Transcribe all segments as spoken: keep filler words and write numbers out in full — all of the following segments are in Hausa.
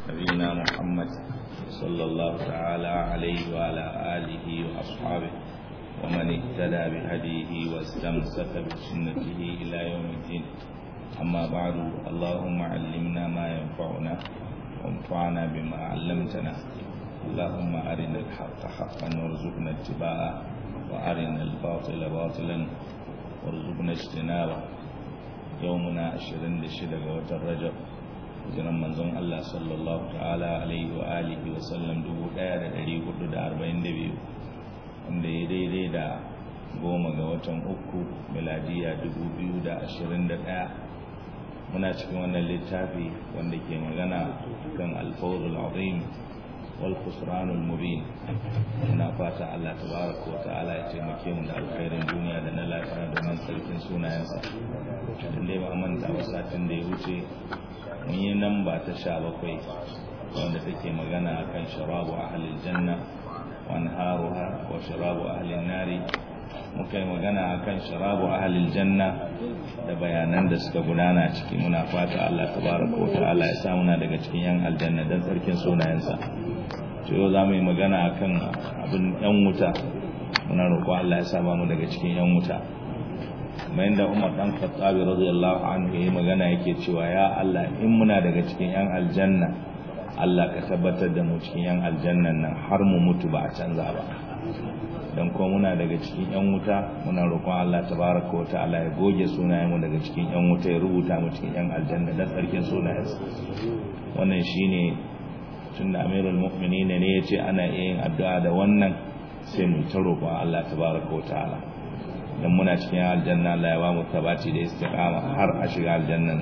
نبينا محمد صلى الله تعالى عليه وعلى آله وأصحابه ومن اهتدى بهديه واستمسك بسنته إلى يوم الدين. أما بعد، اللهم علمنا ما ينفعنا وانفعنا بما علمتنا. اللهم أرنا الحق حقا وارزقنا اتباعه وأرنا الباطل باطلا وارزقنا اجتنابه. يومنا عشرين لشدة وترجب hijiran manzon Allah sallallahu ta'ala alaihi wa alihi wa sallam dubu ɗaya da ɗari hudu da arba'in da biyu, wanda ya daidai da goma ga watan uku miladiya dubu biyu da ashirin da ɗaya. Muna cikin wannan littafi wanda ke magana kan alfawzul azim wal khusranul mubin. Muna fata Allah tabaraka wa ta'ala ya taimake mu da alkhairin duniya da na lafiya domin sarkin sunayensa. Dan dai ba manta ba satin da ya wuce mun yi nan ba ta sha bakwai wanda take magana kan sharabu ahlil janna wa anharuha wa sharabu ahlin nari. muka yi magana akan sharabu ahlil janna da bayanan da suka gudana ciki. Muna fata Allah tabaraka wa ta'ala ya sa muna daga cikin yan aljanna dan sarkin sunayensa. To yau za mu yi magana akan abin yan wuta. Muna roƙo Allah ya sa mu daga cikin yan wuta. Kamar yadda Umar dan Khattab radiyallahu anhu yayi magana yake cewa ya Allah, in muna daga cikin yan aljanna, Allah ka tabbatar da mu cikin yan aljannan nan har mu mutu ba a canza ba. Dan ko muna daga cikin yan wuta, muna roƙon Allah tabaraka wa ta'ala ya goge sunayen mu daga cikin yan wuta, ya rubuta mu cikin yan aljanna dan sarkin sunayensa. Wannan shine tunda Amirul Mu'minin ne yace ana yin addu'a da wannan, sai mu ta roƙon Allah tabaraka wa ta'ala dan muna cikin aljanna. Allah ya ba mu tabati da istiqama har a shiga aljannan.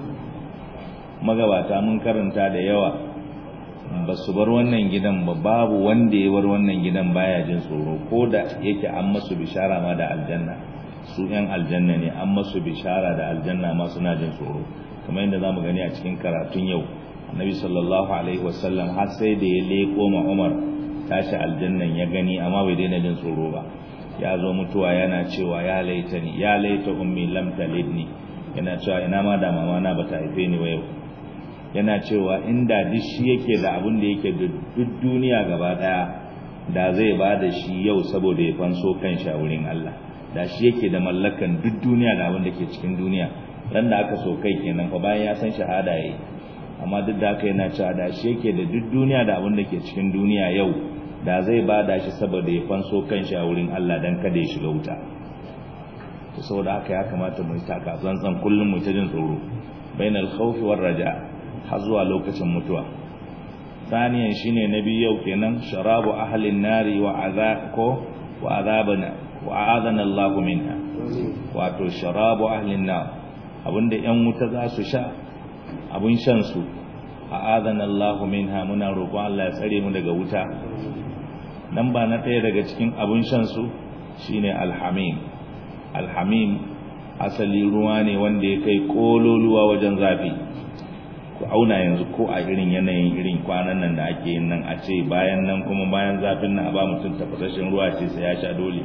Magabata mun karanta da yawa ba su bar wannan gidan ba, babu wanda ya bar wannan gidan baya jin tsoro, ko da yake an masu bishara ma da aljanna. Su yan aljanna ne, an masu bishara da aljanna ma suna jin tsoro, kamar yadda zamu gani a cikin karatun yau. Annabi sallallahu alaihi wasallam har sai da ya leko ma Umar tashi aljannan ya gani, amma bai daina jin tsoro ba. Ya zo mutuwa yana cewa ya laitani ya laita ummi lam talidni, yana cewa ina ma da mama na bata haife ni ba yau. Yana cewa inda duk shi yake da abin da yake duk duniya gaba daya, da zai ba da shi yau saboda ya fanso kan shi a wurin Allah. Da shi yake da mallakan duk duniya da abin da ke cikin duniya. Dan da aka so kai kenan fa, bayan ya san shahada yayi, amma duk da haka yana cewa da shi yake da duk duniya da abin da ke cikin duniya yau, da zai bada shi saboda ya fanso kanshi a wurin Allah dan kada ya shiga wuta. To saboda haka ya kamata mu taka tsantsan kullum mu ta jin tsoro bainal khawfi war raja har zuwa lokacin mutuwa. Saniyan shine nabi yau kenan sharabu ahlin nari wa azako wa azabana wa azana Allah minha. Wato sharabu ahlin nar, abinda yan wuta za su sha, abun shan su, azana Allah minha. Muna roƙon Allah ya tsare mu daga wuta. nan ba na ɗaya daga cikin abin shansu shine alhamim. Alhamim asali ruwa ne wanda ya kai kololuwa wajen zafi. Ku auna yanzu ko a irin yanayin irin kwanan nan da ake yin nan, a ce bayan nan kuma bayan zafin nan a ba mutum tafasashen ruwa ce sai ya sha dole,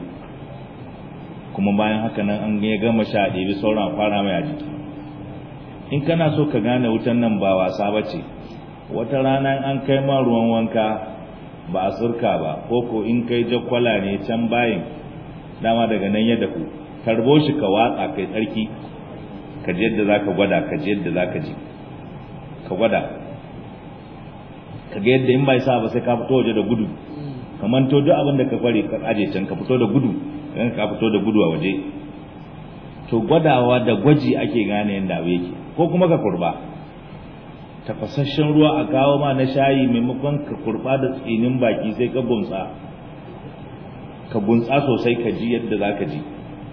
kuma bayan haka nan an ya gama sha ɗebi sauran fara mai a jiki. In kana so ka gane wutan nan ba wasa ba ce, wata rana an kai ma ruwan wanka ba a surka ba, ko ko in kai jakwala ne can bayin dama daga nan ya dafu, tarbo shi ka watsa kai tsarki, ka ji yadda zaka gwada, ka ji yadda zaka ji, ka gwada ka ga yadda in bai sa ba sai ka fito waje da gudu, ka manto duk abin da ka fare ka aje can ka fito da gudu, kan ka fito da gudu a waje. To gwadawa da gwaji ake gane yadda abu yake. Ko kuma ka kurba tafasasshen ruwa a kawo ma na shayi, maimakon ka kurba da tsinin baki sai ka gunsa ka gunsa sosai ka ji yadda za ka ji.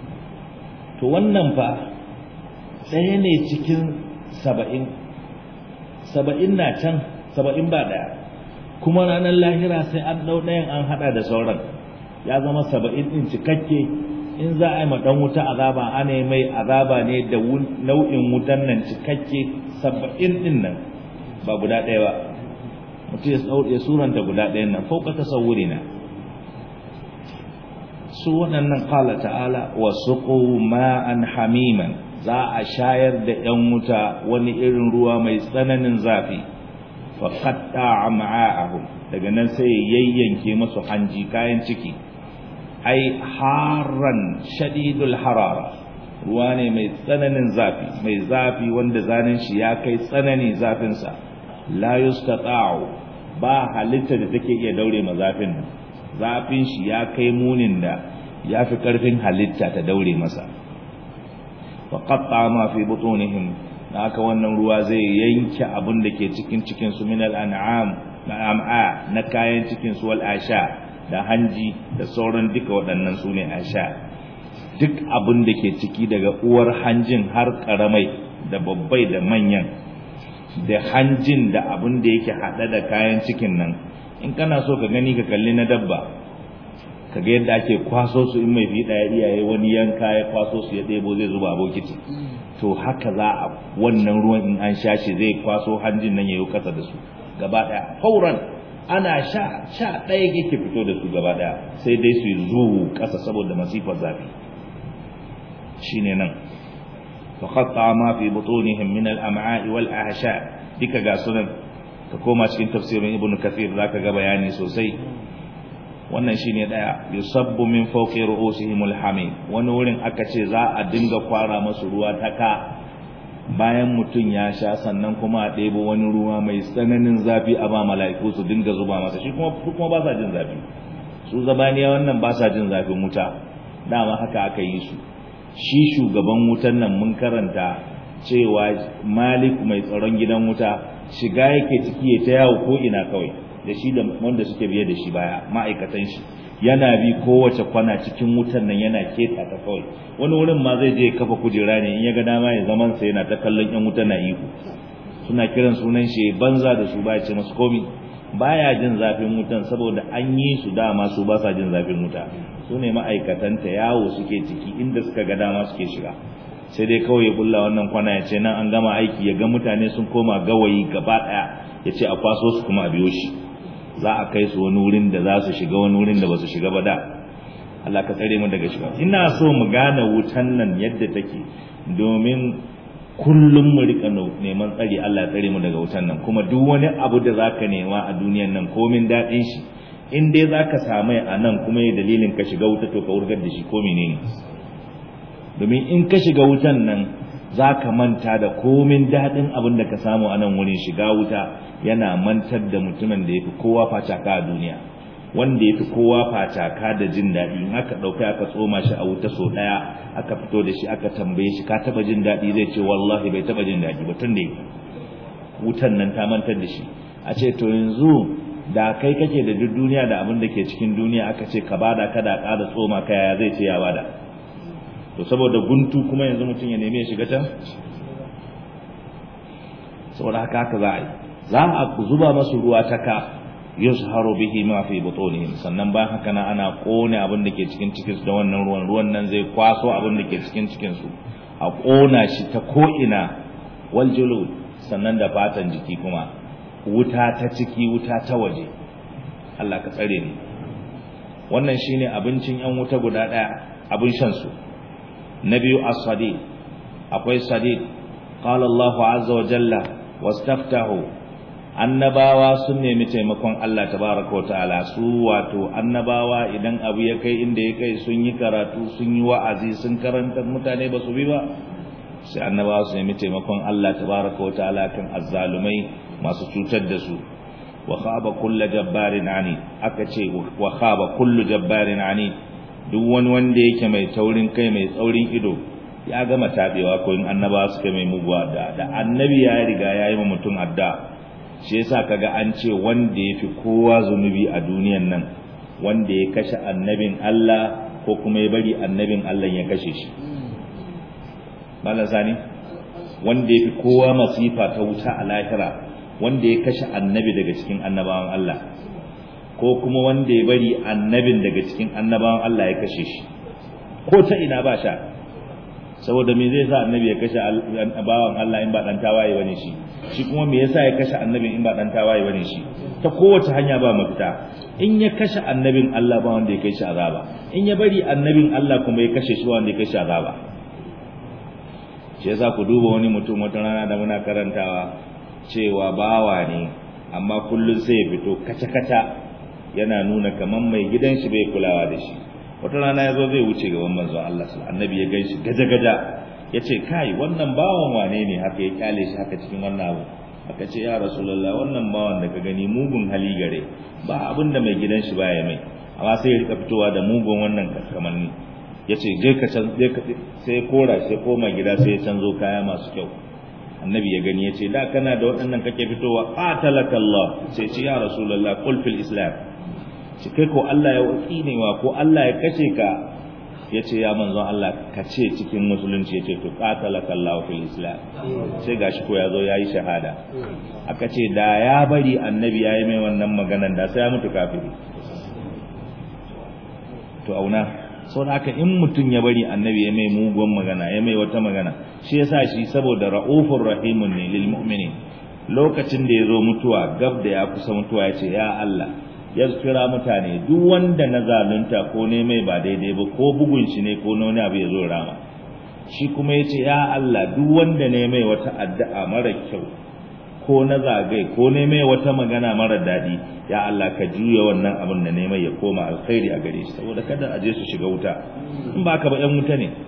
To wannan fa ɗaya ne cikin saba'in saba'in na can, saba'in ba ɗaya, kuma ranar lahira sai an ɗau ɗayan an haɗa da sauran, ya zama saba'in ɗin cikakke. In za a yi ma ɗan wuta azaba, ana yi mai azaba ne da nau'in wutan nan cikakke saba'in ɗin nan, ba guda ɗaya ba. Mutum ya suranta guda ɗayan nan fauka tasawuri na. Su waɗannan qala ta'ala wa suqu ma'an hamiman, za a shayar da ‘yan wuta wani irin ruwa mai tsananin zafi. fa qatta am'a'ahum daga nan sai yayyanke musu hanji kayan ciki ai harran shadidul harara ruwa ne mai tsananin zafi mai zafi wanda zanin shi ya kai tsanani zafin sa la yustata'u ba halitta da take iya daure ma zafin nan zafin shi ya kai munin da yafi karfin halitta ta daure masa fa qatta ma fi butunihim haka wannan ruwa zai yanke abin da ke cikin cikin su minal an'am na'am'a na kayan cikin su wal asha da hanji da sauran duka waɗannan su ne asha duk abin da ke ciki daga uwar hanjin har karamai da babbai da manyan da hanjin da abin da yake hada da kayan cikin nan in kana so ka gani ka kalli na dabba kaga yadda ake kwaso su in mai fiɗa ya iyaye wani yanka ya kwaso su ya ɗebo zai zuba a bokiti to haka za a wannan ruwan in an sha shi zai kwaso hanjin nan yayi kasa da su gaba daya fauran ana sha sha daya yake fito da su gaba daya sai dai su zuwu kasa saboda masifar zafi shine nan fa qatta ma fi butunihim min al-am'a'i wal ahsha dika ga sunan ka koma cikin tafsirin ibn kathir zaka ga bayani sosai wannan shine daya yusabbu min fawqi ru'usihim al-hamim wani wurin aka ce za a dinga kwara masu ruwa ta ka bayan mutun ya sha sannan kuma a ɗebo wani ruwa mai tsananin zafi a ba mala'iku su dinga zuba masa shi kuma kuma ba sa jin zafi su zabaniya wannan ba sa jin zafin wuta dama haka aka yi su shi shugaban wutan nan mun karanta cewa malik mai tsaron gidan wuta shiga yake ciki ya ta yawo ko ina kawai da shi da wanda suke biye da shi baya ma'aikatan shi yana bi kowace kwana cikin wutan nan yana keta ta kawai wani wurin ma zai je kafa kujera ne in ya ga dama ya zaman sa yana ta kallon yan wutan na ihu suna kiran sunan shi banza da su baya ce masu komi baya jin zafin wutan saboda an yi su dama su ba sa jin zafin wuta su ne ma'aikatan ta yawo suke ciki inda suka ga dama suke shiga sai dai kawai ya bulla wannan kwana ya ce nan an gama aiki ya ga mutane sun koma gawayi gaba daya ya ce a kwaso su kuma a biyo shi za a kai su wani wurin da za su shiga wani wurin da ba su shiga ba da Allah ka tsare mu daga shiga ina so mu gane wutan nan yadda take domin kullum mu rika neman tsari Allah ya tsare mu daga wutan nan kuma duk wani abu da zaka nema a duniyan nan komin dadin shi in dai zaka samu a nan kuma ya dalilin ka shiga wuta to ka wurgar da shi ko menene domin in ka shiga wutan nan zaka manta da komin dadin abin da ka samu a nan wurin shiga wuta yana mantar da mutumin da yafi kowa fataka a duniya wanda yafi kowa fataka da jin dadi in aka dauka aka tsoma shi a wuta so daya aka fito da shi aka tambaye shi ka taba jin dadi zai ce wallahi bai taba jin dadi ba tunda wutan nan ta mantar da shi a ce to yanzu da kai kake da duk duniya da abin da ke cikin duniya aka ce ka bada kada kada tsoma ka yaya zai ce ya bada to saboda guntu kuma yanzu mutum ya neme ya shiga can saboda haka haka za a yi za a zuba masu ruwa ta ka yuzharu bihi ma fi butunihim sannan bayan haka na ana kone abin da ke cikin cikin su da wannan ruwan ruwan nan zai kwaso abin da ke cikin cikin su a kona shi ta ko ina wal julud sannan da fatan jiki kuma wuta ta ciki wuta ta waje Allah ka tsare ni wannan shine abincin yan wuta guda daya abin shan su na biyu as-sadid akwai sadid qala Allahu azza wa jalla wastaftahu annabawa sun nemi taimakon Allah tabaaraka wa ta'ala su wato annabawa idan abu ya kai inda ya kai sun yi karatu sun yi wa'azi sun karanta mutane ba su bi ba sai annabawa su nemi taimakon Allah tabaaraka wa ta'ala kan azzalumai masu cutar da su wa khaba kullu jabbarin ani aka ce wa khaba kullu jabbarin ani duk wani wanda yake mai taurin kai mai tsaurin ido ya gama tabewa ko in annaba suka mai muguwa da da annabi ya riga yayi wa mutum adda shi yasa kaga an ce wanda yafi kowa zunubi a duniyan nan wanda ya kashe annabin Allah ko kuma ya bari annabin Allah ya kashe shi balazani wanda yafi kowa masifa ta wuta a lahira wanda ya kashe annabi daga cikin annabawan Allah ko kuma wanda ya bari annabin daga cikin annabawan Allah ya kashe shi ko ta ina ba sha saboda me zai sa annabi ya kashe annabawan Allah in ba dan tawaye bane shi shi kuma me yasa ya kashe annabin in ba dan tawaye bane shi ta kowace hanya ba mafita in ya kashe annabin Allah ba wanda ya kai shi azaba in ya bari annabin Allah kuma ya kashe shi wanda ya kai shi azaba shi yasa ku duba wani mutum wata rana da muna karantawa cewa bawa ne amma kullun sai ya fito kaca-kaca yana nuna kaman mai gidan shi bai kulawa da shi. Wata rana ya zo zai wuce gaban manzon Allah sallallahu alaihi annabi ya ganshi gaja-gaja yace kai wannan bawan wane ne haka ya kyale shi haka cikin wannan abu. Aka ce ya rasulullah wannan bawan da ka gani mugun hali gare ba abinda mai gidan shi baya mai amma sai ya rika fitowa da mugun wannan kamanni. Yace je ka can je ka sai kora sai koma gida sai ya canzo kaya masu kyau. Annabi ya gani yace da kana da waɗannan kake fitowa qatalakallah sai ce ya rasulullah qul fil islam shi kai ko Allah ya wakinewa ko Allah ya kace ka yace ya manzon Allah kace cikin musulunci yace to qatalakallah fil islam sai gashi ko yazo yayi shahada. Aka ce da ya bari annabi yayi mai wannan maganan da sai ya mutu kafiri. To auna sau da haka in mutum ya bari annabi ya mai mugun magana ya mai wata magana shi yasa shi saboda ra'ufur rahimun ne lil mu'minin lokacin da yazo mutuwa gab da ya kusa mutuwa ya ce ya Allah ya kira mutane duk wanda na zalunta ko ne mai ba daidai ba ko bugun shi ne ko wani abu ya zo rama shi kuma ya ce ya Allah duk wanda ne mai wata addu'a mara kyau ko na zagai ko ne mai wata magana mara dadi ya Allah ka juya wannan abin da ne mai ya koma alkhairi a gare shi saboda kada a je su shiga wuta in ba ka ba yan wuta ne.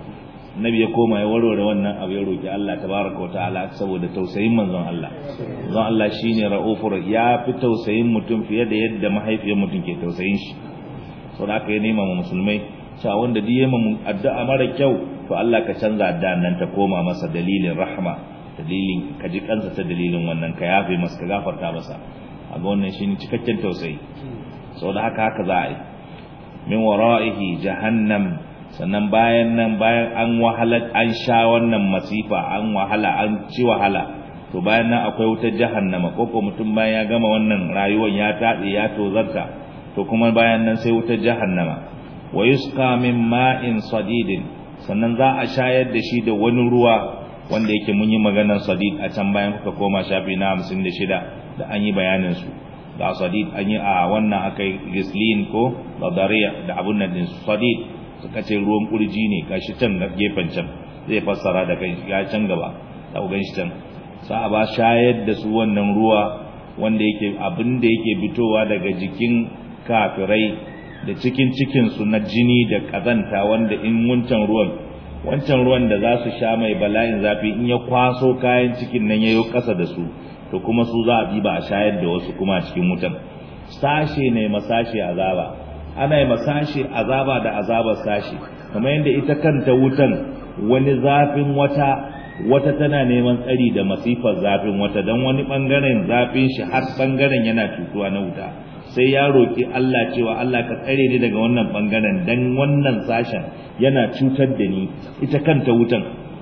Nabi ya koma ya warware wannan abu ya roki Allah tabaraka wa ta'ala saboda tausayin manzon Allah. Manzon Allah shine raufur ya fi tausayin mutum fiye da yadda mahaifiyar mutum ke tausayin shi. Saboda haka ya nema mu musulmai cewa wanda duk yayin mu addu'a mara kyau to Allah ka canza addu'an nan ta koma masa dalilin rahma dalilin ka ji kansa ta dalilin wannan ka yafe masa ka gafarta masa a ga wannan shine cikakken tausayi. Saboda haka haka za a yi min wara'ihi jahannam sannan bayan nan bayan an wahala an sha wannan masifa an wahala an ci wahala to bayan nan akwai wutar jahannama ko ko mutum bayan ya gama wannan rayuwar ya tade ya tozarta to kuma bayan nan sai wutar jahannama wa yusqa min ma'in sadidin sannan za a shayar da shi da wani ruwa wanda yake mun yi maganar sadid a can bayan kuka koma shafi na hamsin da shida da an yi bayanin su da sadid an yi a wannan akai gislin ko badariya da abun nan din sadid suka ce ruwan kurji ne gashi can na gefen can zai fassara da kai ya can gaba za ku ganshi can sa a ba shayar da su wannan ruwa wanda yake abin da yake fitowa daga jikin kafirai da cikin cikin su na jini da kazanta wanda in wancan ruwan wancan ruwan da za su sha mai bala'in zafi in ya kwaso kayan cikin nan yayo kasa da su to kuma su za a bi ba a shayar da wasu kuma a cikin wutan sashe ne masashe azaba ana yi masashi azaba da azabar sashi kamar yadda ita kanta wutan wani zafin wata wata tana neman tsari da masifar zafin wata don wani bangaren zafin shi har bangaren yana cutuwa na wuta sai ya roki Allah cewa Allah ka tsare ni daga wannan bangaren dan wannan sashen yana cutar da ni ita kanta wutan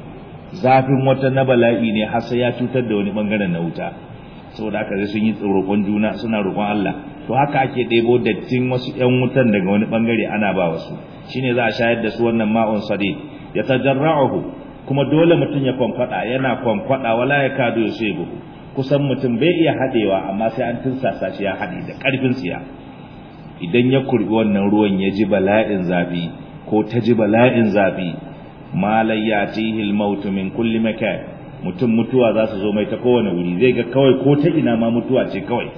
zafin wata na bala'i ne har sai ya cutar da wani bangaren na wuta saboda haka sai sun yi roƙon juna suna roƙon Allah to haka ake ɗebo dattin wasu ƴan wutan daga wani bangare ana ba wasu shine za a shayar da su wannan ma'un sadid ya tajarra'uhu kuma dole mutum ya kwankwada yana kwankwada wala ya kadu yusibu kusan mutum bai iya hadewa amma sai an tunsasa shi ya hade da karfin tsiya idan ya kurbi wannan ruwan ya ji bala'in zafi ko ta ji bala'in zafi ma la yatihi al-maut min kulli makan mutum mutuwa za su zo mai ta kowane wuri zai ga kawai ko ta ina ma mutuwa ce kawai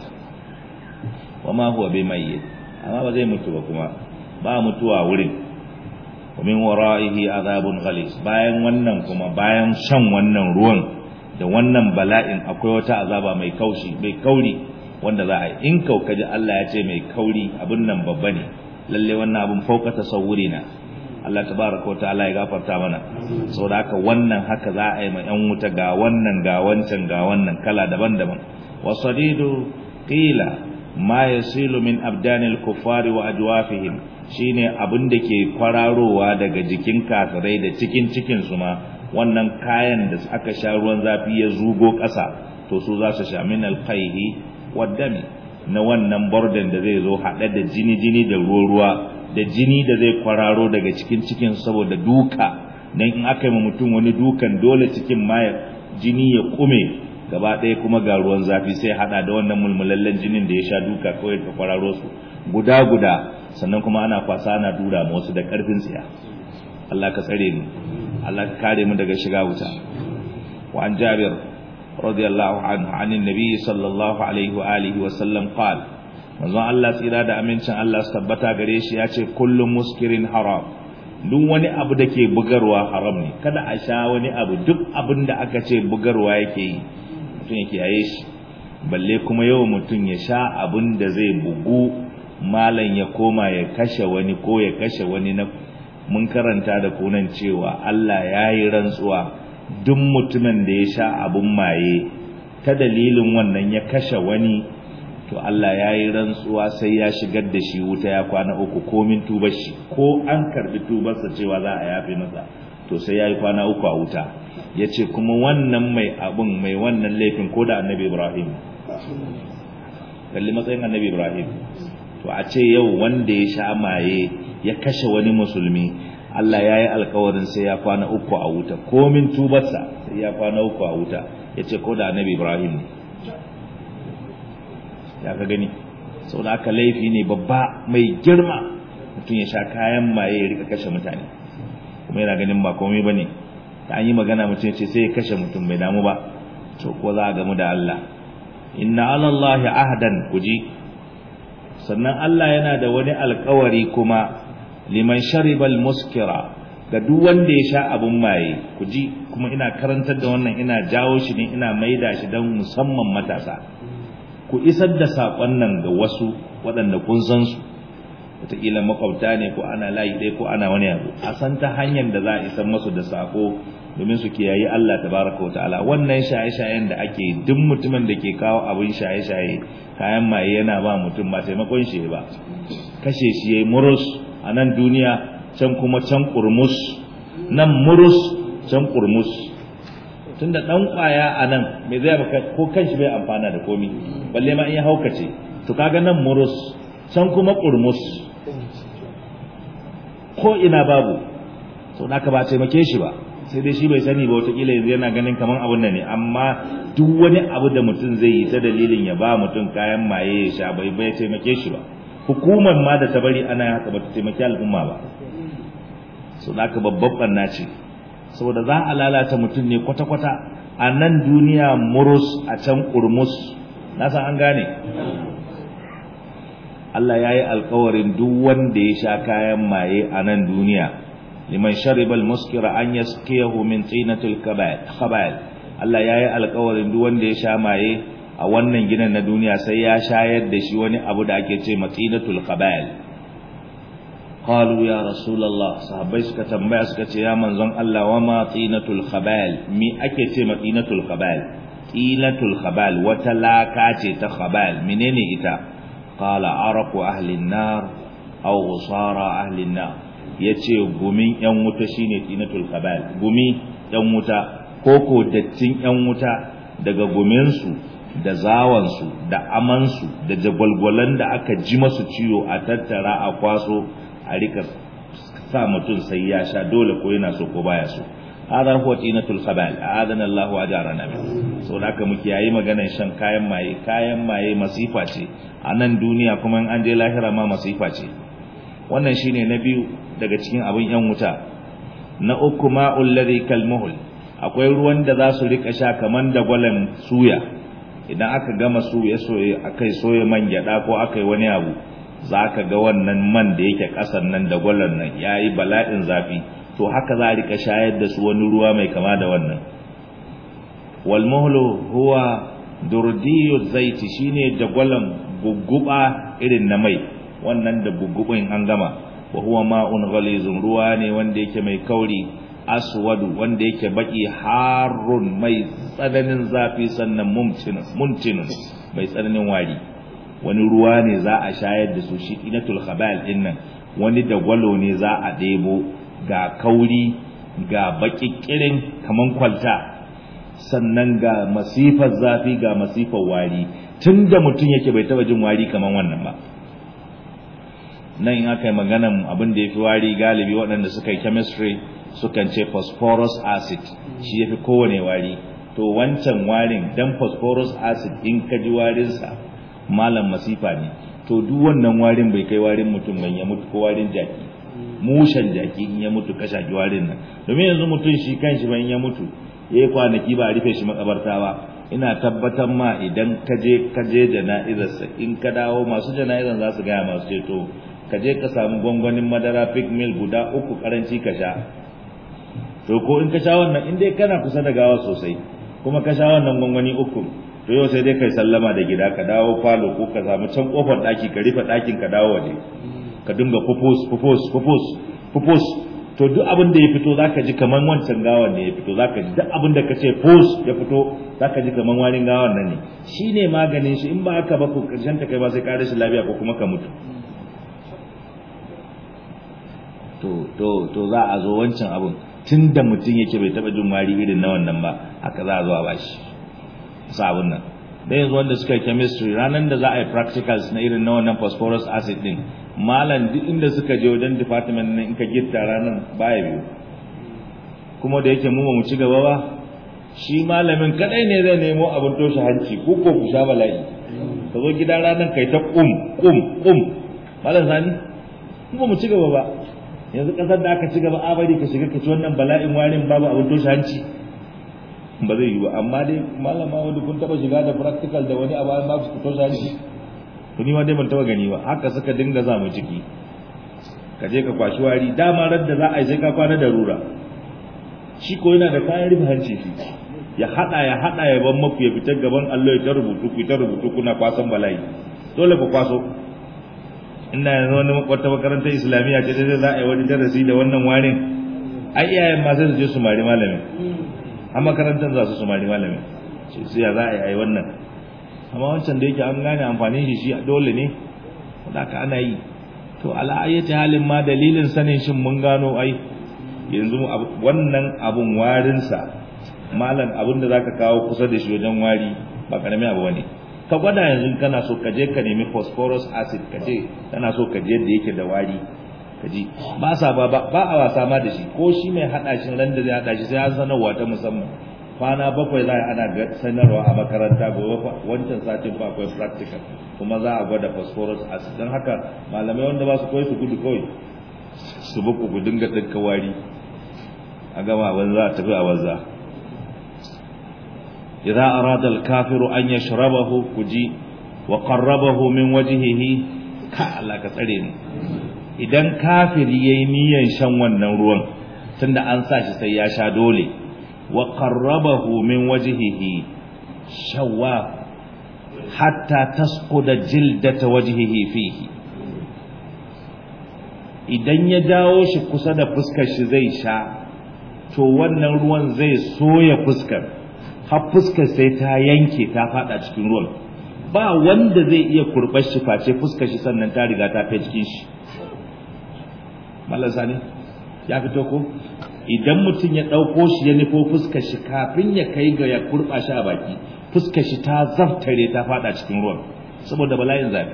wama huwa bimayyit amma ba zai mutu ba kuma ba mutuwa wurin wa min wara'ihi azabun ghalis bayan wannan kuma bayan shan wannan ruwan da wannan bala'in akwai wata azaba mai kaushi mai kauri wanda za a yi in kaukaji Allah ya ce mai kauri abin nan babba ne lalle wannan abin fauka tasawurina Allah tabaraka wataala ya gafarta mana saboda haka wannan haka za a yi ma yan wuta ga wannan ga wancan ga wannan kala daban-daban wasadidu qila ma yasilu min abdanil kuffari wa ajwafihim shine abin da ke kwararowa daga jikin kafirai da cikin cikin su ma wannan kayan da aka sha ruwan zafi ya zugo ƙasa to su za su sha min alqaihi waddami na wannan bordan da zai zo hade da jini jini da ruwa ruwa da jini da zai kwararo daga cikin cikin saboda duka dan in aka yi mutum wani dukan dole cikin ma jini ya kume gaba ɗaya kuma ga ruwan zafi sai hada da wannan mulmulallen jinin da ya sha duka kawai ka kwararo su guda guda sannan kuma ana kwasa ana dura mu wasu da karfin tsiya Allah ka tsare mu Allah ka kare mu daga shiga wuta wa an Jabir radiyallahu anhu anin nabi sallallahu alaihi wa alihi wa sallam qala manzon Allah tsira da amincin Allah su tabbata gare shi ya ce kullu muskirin haram duk wani abu da ke bugarwa haram ne kada a sha wani abu duk abin da aka ce bugarwa yake yi mutum yake yaye shi balle kuma yau mutum ya sha abin da zai bugu malan ya koma ya kashe wani ko ya kashe wani na mun karanta da kunan cewa Allah ya yi rantsuwa duk mutumin da ya sha abun maye ta dalilin wannan ya kashe wani to Allah ya yi rantsuwa sai ya shigar da shi wuta ya kwana uku komin tubar shi ko an karbi tubarsa cewa za a yafe masa to sai ya yi kwana uku a wuta ya ce kuma wannan mai abun mai wannan laifin ko da annabi Ibrahim kalli matsayin annabi Ibrahim to a ce yau wanda ya sha maye ya kashe wani musulmi Allah ya yi alkawarin sai ya kwana uku a wuta komin tubarsa sai ya kwana uku a wuta ya ce ko da annabi Ibrahim ne ya ka gani sau da aka laifi ne babba mai girma mutum ya sha kayan maye ya rika kashe mutane kuma yana ganin ba komai ba ne ta an yi magana mutum ce sai ya kashe mutum bai damu ba to ko za a gamu da Allah inna alallahi ahdan kuji sannan Allah yana da wani alkawari kuma liman sharibal muskira ga duk wanda ya sha abun maye kuji kuma ina karantar da wannan ina jawo shi ne ina maida shi don musamman matasa ku isar da saƙon nan ga wasu waɗanda kun san su wataƙila makwabta ne ko ana layi ɗaya ko ana wani abu a san ta hanyar da za a isar masu da saƙo domin su kiyayi Allah tabaraka wa ta'ala wannan shaye-shayen da ake duk mutumin da ke kawo abin shaye-shaye kayan maye yana ba mutum ba taimakon shi ba kashe shi yayi murus a nan duniya can kuma can kurmus nan murus can kurmus tunda dan kwaya anan me zai baka ko kanshi bai amfana da komi balle ma in ya haukace to kaga nan murus can kuma kurmus ko ina babu to naka ba taimake shi ba sai dai shi bai sani ba wata kila yanzu yana ganin kaman abun nan ne amma duk wani abu da mutum zai yi ta dalilin ya ba mutum kayan maye ya sha bai bai taimake shi ba hukumar ma da ta bari ana haka ba ta taimaki al'umma ba so naka babban barna ce saboda za a lalata mutum ne kwata-kwata a nan duniya murus a can kurmus na san an gane Allah ya yi alkawarin duk wanda ya sha kayan maye a nan duniya liman sharibal muskira an yaskiyahu min tinatul khabal Allah ya yi alkawarin duk wanda ya sha maye a wannan gidan na duniya sai ya shayar da shi wani abu da ake ce matinatul khabal qalu ya rasulullah sahabbai suka tambaya suka ce ya manzon Allah wa ma tinatul khabal mi ake ce matinatul khabal tinatul khabal wata laka ce ta khabal menene ita qala araqu ahli an-nar aw usara ahli an-nar yace gumin yan wuta shine tinatul khabal gumi yan wuta koko dattin yan wuta daga gumin su da zawan su da aman su da jagwalgwalan da aka ji masu ciwo a tattara a kwaso a rika sa mutum sai ya sha dole ko yana so ko baya so hada huwa tinatul khabal a'adana Allahu ajarana min so da haka muke yayi maganar shan kayan maye kayan maye masifa ce a nan duniya kuma in an je lahira ma masifa ce wannan shine na biyu daga cikin abin yan wuta na uku ma'ul ladhi kalmuhl akwai ruwan da za su rika sha kaman da gwalan suya idan aka gama suya soye akai soye man gyada ko akai wani abu za ka ga wannan man da yake ƙasar nan da gwalar nan ya yi bala'in zafi to haka za a rika shayar da su wani ruwa mai kama da wannan walmuhlu huwa durdiyu zaiti shine da gwalan gugguba irin na mai wannan da guggubin an gama wa huwa ma'un ghalizun ruwa ne wanda yake mai kauri aswadu wanda yake baki harun mai tsananin zafi sannan mumtinun mai tsananin wari wani ruwa ne za a shayar da su shi inatul khabal din nan wani dagwalo ne za a debo ga kauri ga bakikirin kaman kwalta sannan ga masifar zafi ga masifar wari tunda mutum yake bai taba jin wari kaman wannan ba nan in aka yi maganan abin da yafi wari galibi waɗanda suka yi chemistry sukan ce phosphorus acid shi yafi kowane wari to wancan warin dan phosphorus acid in ka ji warinsa malam masifa ne to duk wannan warin bai kai warin mutum ban ya mutu ko warin jaki mushan jaki in ya mutu kasha ki warin nan domin yanzu mutum shi kanshi ban ya mutu yayi kwanaki ba a rufe shi makabarta ba ina tabbatar ma idan ka je ka je jana'izarsa in ka dawo masu jana'izar za su gaya masu ceto ka je ka samu gwangwanin madara pig mill guda uku karanci ka sha to ko in ka sha wannan in dai kana kusa da gawa sosai kuma ka sha wannan gwangwani uku to yau sai dai kai sallama da gida ka dawo falo ko ka samu can kofar daki ka rufe dakin ka dawo waje ka dinga pupus pupus pupus pupus to duk abin da ya fito zaka ji kaman wancan gawan ne ya fito zaka ji duk abin da kace pus ya fito zaka ji kaman wani gawan nan ne shine maganin shi in ba haka ba ko karshen ta kai ba sai ka rashin lafiya ko kuma ka mutu to to to za a zo wancan abin tunda mutum yake bai taba jin wari irin na wannan ba haka za a zo a bashi sabon nan da yanzu wanda suka yi chemistry ranar da za a yi practicals na irin na wannan phosphorus acid din malam duk inda suka je wajen department ne in ka gitta ranar baya biyu kuma da yake mu ba mu ci gaba ba shi malamin kadai ne zai nemo abin toshe hanci ko ko ku sha bala'i ka zo gida ranar kai ta kum kum kum malam sani mu ba mu ci gaba ba yanzu kasar da aka ci gaba abari ka shiga ka ci wannan bala'in warin babu abin toshe hanci ba zai yi ba amma dai malama wanda kun taba shiga da practical da wani abu ba su fito shi to ni ma dai ban taba gani ba haka suka dinga za mu ciki ka je ka kwashi wari dama ran da za a yi sai ka kwana da rura shi ko yana da kayan rufe hanci shi ya hada ya hada ya ban maku ya fitar gaban Allah ya ta rubutu ku ta rubutu kuna kwasan bala'i dole ku kwaso ina yanzu wani wata makarantar islamiyya ce sai za a yi wani darasi da wannan warin ai iyayen ma sai su je su mari malamin a makarantar za su su mari malamin sai ya za a yi wannan amma wancan da yake an gane amfanin shi shi dole ne da ka ana yi to ala'ayyati halin ma dalilin sanin shin mun gano ai yanzu wannan abun warinsa malam abin da zaka kawo kusa da shi wajen wari ba karami abu bane ka gwada yanzu kana so ka je ka nemi phosphorus acid ka je kana so ka je yadda yake da wari kaji ba sa ba ba a wasa ma da shi ko shi mai hada shi ran da zai hada shi sai an sanarwa ta musamman kwana bakwai za ana ga sanarwa a makaranta gobe wancan satin ba akwai practical kuma za a gwada phosphorus acid dan haka malamai wanda ba su koyi su gudu kawai su buku ku dinga dinka wari a gama banza a tafi a banza idza arada al-kafiru an yashrabahu kuji wa qarrabahu min wajhihi ka Allah ka tsare ni idan kafiri yayi niyyar shan wannan ruwan tunda an sa shi sai ya sha dole wa qarrabahu min wajhihi shawwa hatta tasquda jildata wajhihi fihi idan ya jawo shi kusa da fuskar shi zai sha to wannan ruwan zai soya fuskar har fuskar sai ta yanke ta fada cikin ruwan ba wanda zai iya kurbar shi face fuskar shi sannan ta riga ta kai cikin shi mallan sani ya fito ko idan mutum ya dauko shi ya nufo fuskar shi kafin ya kai ga ya kurba shi a baki fuskar shi ta zaftare ta fada cikin ruwan saboda bala'in zafi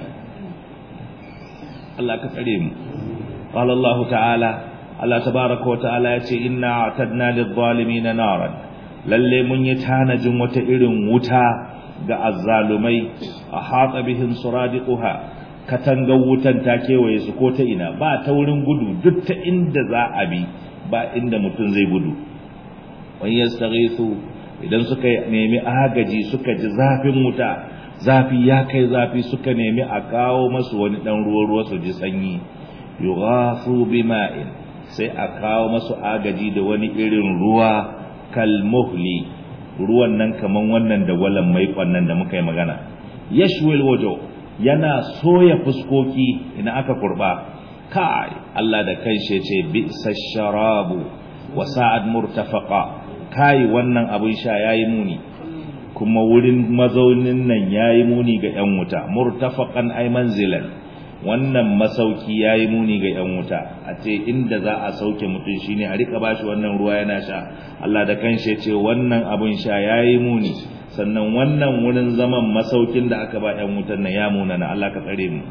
Allah ka tsare mu qala Allah ta'ala Allah tabaaraka wa ta'ala yace inna a'tadna lidh-dhalimin naran lalle mun yi tanajin wata irin wuta ga azzalumai ahata bihim suradiquha katangar wutan ta kewaye su ko ta ina ba ta wurin gudu duk ta inda za a bi ba inda mutum zai gudu wa yastaghithu idan suka nemi agaji suka ji zafin wuta zafi ya kai zafi suka nemi a kawo masu wani dan ruwa ruwa su ji sanyi yughafu bima'in sai a kawo masu agaji da wani irin ruwa kalmuhli ruwan nan kaman wannan da walan mai kwannan da muka yi magana yashwil wajo yana soya fuskoki ina aka kurba kai Allah da kanshi yace bi'sa sharabu wa sa'ad murtafaqa kai wannan abun sha yayi muni kuma wurin mazaunin nan yayi muni ga yan wuta murtafaqan ay manzilan wannan masauki yayi muni ga yan wuta a ce inda za a sauke mutun shine a rika bashi wannan ruwa yana sha Allah da kanshi yace wannan abun sha yayi muni sannan wannan wurin zaman masaukin da aka ba yan wutan nan ya muna na Allah ka tsare mu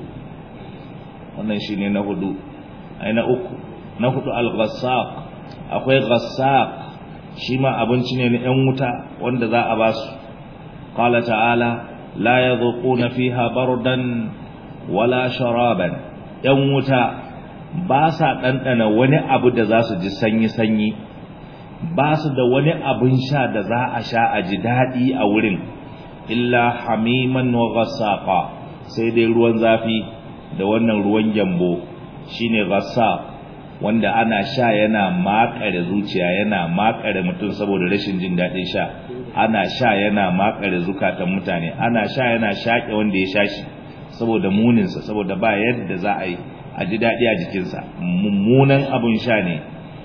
wannan shine na hudu ai na uku na hudu al-ghassaq akwai ghassaq shi ma abinci ne na yan wuta wanda za a ba su qala ta'ala la yadhuquna fiha bardan wala sharaban yan wuta ba sa dandana wani abu da za su ji sanyi sanyi ba su da wani abin sha da za a sha a ji daɗi a wurin illa hamiman wa ghassaqa sai dai ruwan zafi da wannan ruwan gyambo shine ghassaq wanda ana sha yana makare zuciya yana makare mutum saboda rashin jin daɗin sha ana sha yana makare zukatan mutane ana sha yana shaƙe wanda ya sha shi saboda muninsa saboda ba yadda za a yi a ji daɗi a jikinsa mummunan abun sha ne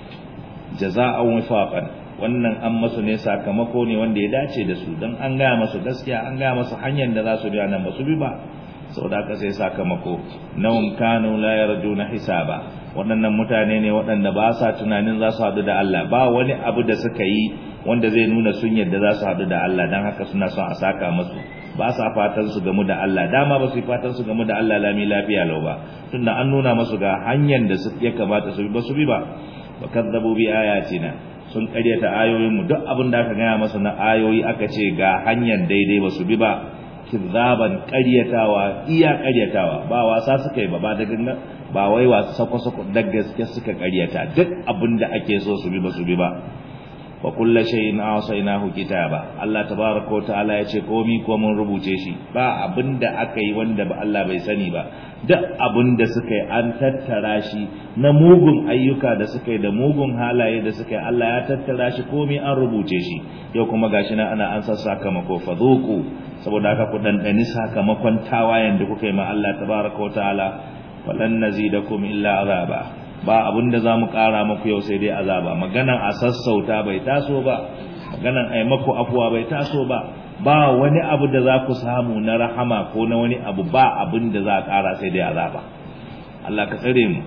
jaza'an wifaqan wannan an masu ne sakamako ne wanda ya dace da su don an gaya masu gaskiya an gaya masu hanyar da za su bi nan ba su bi ba saboda haka sai sakamako nawum kanu la yarjuna hisaba waɗannan mutane ne waɗanda ba sa tunanin za su haɗu da Allah ba wani abu da suka yi wanda zai nuna sun yadda za su haɗu da Allah don haka suna son a saka masu ba sa fatan su gamu da Allah dama ba su yi fatan su gamu da Allah lami lafiya lau ba tunda an nuna masu ga hanyar da su ya kamata su bi ba su bi ba wa kadzabu bi ayatina sun ƙaryata ayoyin mu duk abin da aka gaya masa na ayoyi aka ce ga hanyar daidai ba su bi ba kizaban ƙaryatawa iya ƙaryatawa ba wasa suka yi ba ba da gangan ba wai wasu sako-sako da gaske suka ƙaryata duk abin da ake so su bi ba su bi ba wa kullu shay'in ahsaynahu kitaba Allah tabaaraka wa ta'ala yace komi ko mun rubuce shi ba abinda aka yi wanda ba Allah bai sani ba duk abinda suka yi an tattara shi na mugun ayyuka da suka yi da mugun halaye da suka yi Allah ya tattara shi komi an rubuce shi yau kuma gashi nan ana an sassaka mako fadhuku saboda haka ku dandani sakamakon tawayen da kuka yi ma Allah tabaaraka wa ta'ala falan nazidakum illa azaba ba abinda zamu kara muku yau sai dai azaba maganan a sassauta bai taso ba maganan ai maku afuwa bai taso ba ba wani abu da za ku samu na rahama ko na wani abu ba abinda za a kara sai dai azaba Allah ka tsare mu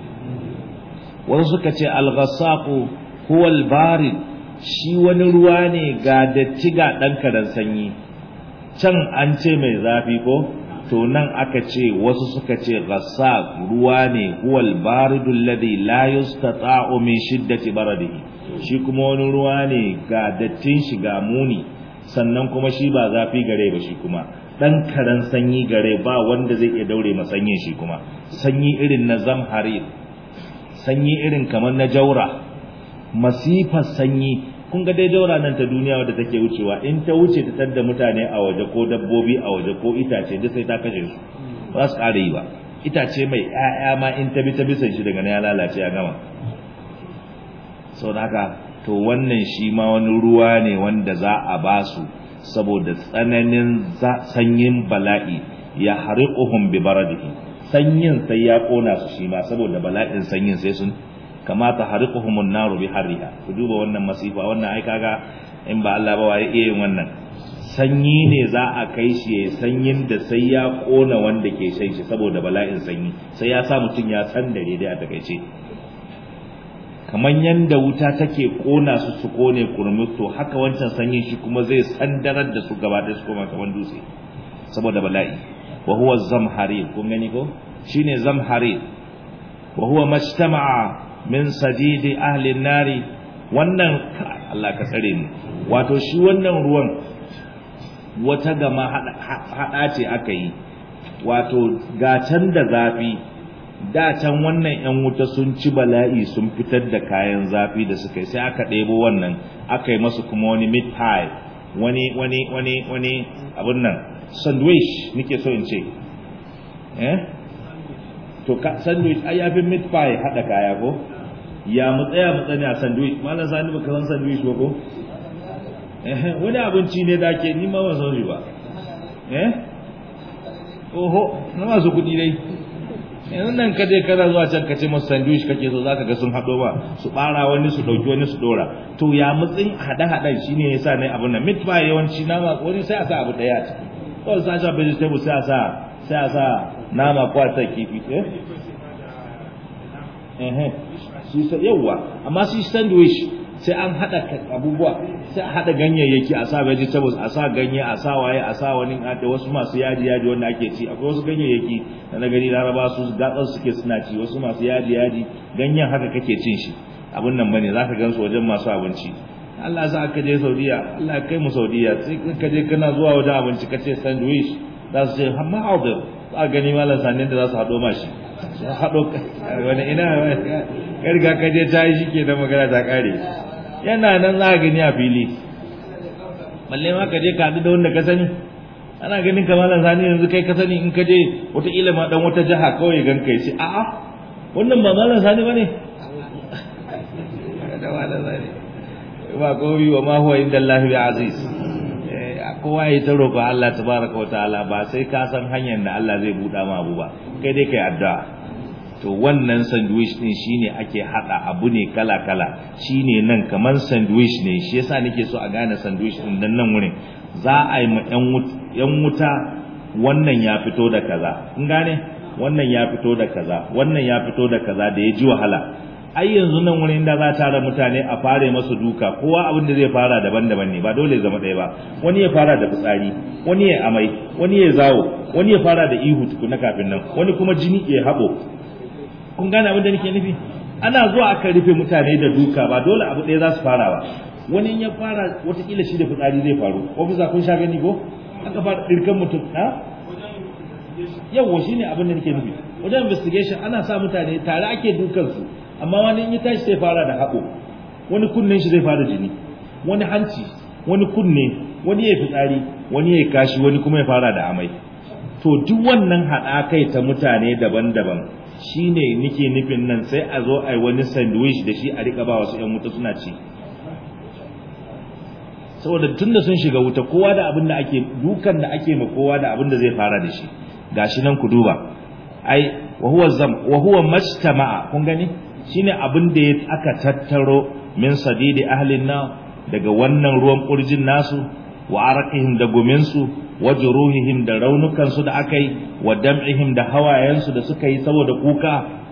wasu suka ce al-ghassaqu huwa al-barid shi wani ruwa ne ga datti ga dan kadan sanyi can an ce mai zafi ko to nan aka ce wasu suka ce ghassaq ruwa ne huwal baridul ladhi la yustata'u min shiddati baradihi shi kuma wani ruwa ne ga dattin shi ga muni sannan kuma shi ba zafi gare ba shi kuma dan karan sanyi gare ba wanda zai iya daure masanyin shi kuma sanyi irin na zamharir sanyi irin kamar na jaura masifar sanyi kun ga dai jaura nan ta duniya wadda take wucewa in ta wuce ta tadda mutane a waje ko dabbobi a waje ko itace duk sai ta kashe su ba su ƙara yi ba itace mai ƴaƴa ma in ta bi ta bisan shi daga nan ya lalace ya gama sau da haka to wannan shi ma wani ruwa ne wanda za a ba su saboda tsananin sanyin bala'i ya hariquhum bi baradihi sanyin sai ya kona su shi ma saboda bala'in sanyin sai sun kama ta hariquhumun naru bi harriha ku duba wannan masifa wannan ai kaga in ba Allah ba waye iya yin wannan sanyi ne za a kai shi yayin sanyin da sai ya kona wanda ke shan shi saboda bala'in sanyi sai ya sa mutun ya san dare dai a takeice kaman yanda wuta take kona su su kone kurmuto haka wancan sanyin shi kuma zai sandarar da su gaba da su kuma kaman dutse saboda bala'i wa huwa zamharir kun gani ko shine zamharir wa huwa majtama'a min sadidi ahli nari wannan Allah ka tsare mu wato shi wannan ruwan wata gama hada ce aka yi wato gatan da zafi da can wannan yan wuta sun ci bala'i sun fitar da kayan zafi da suka yi sai aka ɗebo wannan aka yi masu kuma wani meat pie wani wani wani wani abun nan sandwich nake so in ce eh to sandwich ai yafi meat pie hada kaya ko ya mu tsaya mu tsani a sandwich malam sani baka san sandwich ba ko eh wani abinci ne da ke ni ma ba san shi ba eh oho na masu kudi dai yanzu nan ka je kana zuwa can ka ce musu sandwich kake so zaka ga sun hado ba su bara wani su dauki wani su dora to ya mutsin hada hadan shine yasa ne abun nan meat pie yawanci nama wani sai a sa abu daya a ciki ko sai a sa vegetable sai a sa sai a sa nama ko ta kifi eh eh su sa yawa amma su sandwich sai an hada abubuwa sai a hada ganyayyaki a sa vegetables a sa ganye a sa waye a sa wani da wasu masu yaji yaji wanda ake ci akwai wasu ganyayyaki da na gani Laraba su gatsar suke suna ci wasu masu yaji yaji ganyen haka kake cin shi abun nan bane zaka gansu wajen masu abinci Allah za ka je Saudiya Allah kai mu Saudiya sai ka je kana zuwa wajen abinci kace sandwich za su ce hamma hadir za gani malan sanin da za su hado mashi haɗo wani ina ka riga ka je ta yi shi ke da magana ta ƙare yana nan za ka gani a fili balle ma ka je ka haɗu da wanda ka sani ana ganin kamalan sani yanzu kai ka sani in ka je wataƙila ma ɗan wata jiha kawai gan kai ce a'a wannan ba malan sani ba ne ba komi wa ma huwa inda Allah bi aziz kowa ya ta roƙo Allah tabaraka wa ta'ala ba sai ka san hanyar da Allah zai buɗa ma abu ba kai dai kai addu'a to wannan sandwich din shine ake hada abu ne kala kala shine nan kaman sandwich ne shi yasa nake so a gane sandwich din dan nan wurin za a yi ma yan wuta wannan ya fito da kaza kun gane wannan ya fito da kaza wannan ya fito da kaza da ya ji wahala ai yanzu nan wurin da za tara mutane a fare masa duka kowa abin da zai fara daban-daban ne ba dole zama ɗaya ba wani ya fara da fitsari wani ya amai wani ya zawo wani ya fara da ihu tukuna kafin nan wani kuma jini ya haɓo kun gane abin da nake nufi ana zuwa aka rufe mutane da duka ba dole abu ɗaya za su fara ba wani ya fara watakila shi da fitsari zai faru ofisa kun sha gani ko aka fara ɗirkan mutum ha yawo shine abin da nake nufi wajen investigation ana sa mutane tare ake dukansu amma wani in ya tashi sai fara da haƙo wani kunnen shi zai fara jini wani hanci wani kunne wani ya fitsari wani ya kashi wani kuma ya fara da amai to duk wannan haɗa kai ta mutane daban-daban shine nake nufin nan sai a zo a yi wani sandwich da shi a rika ba wasu ƴan wuta suna ci saboda tunda sun shiga wuta kowa da abin da ake dukan da ake ma kowa da abin da zai fara da shi gashi nan ku duba ai wa huwa zam wa huwa majtama'a kun gani shine abin da aka tattaro min sadidi ahlin na daga wannan ruwan kurjin nasu wa araqihim da guminsu wa juruhihim da raunukan su da akai wa dam'ihim da hawayen su da suka yi saboda kuka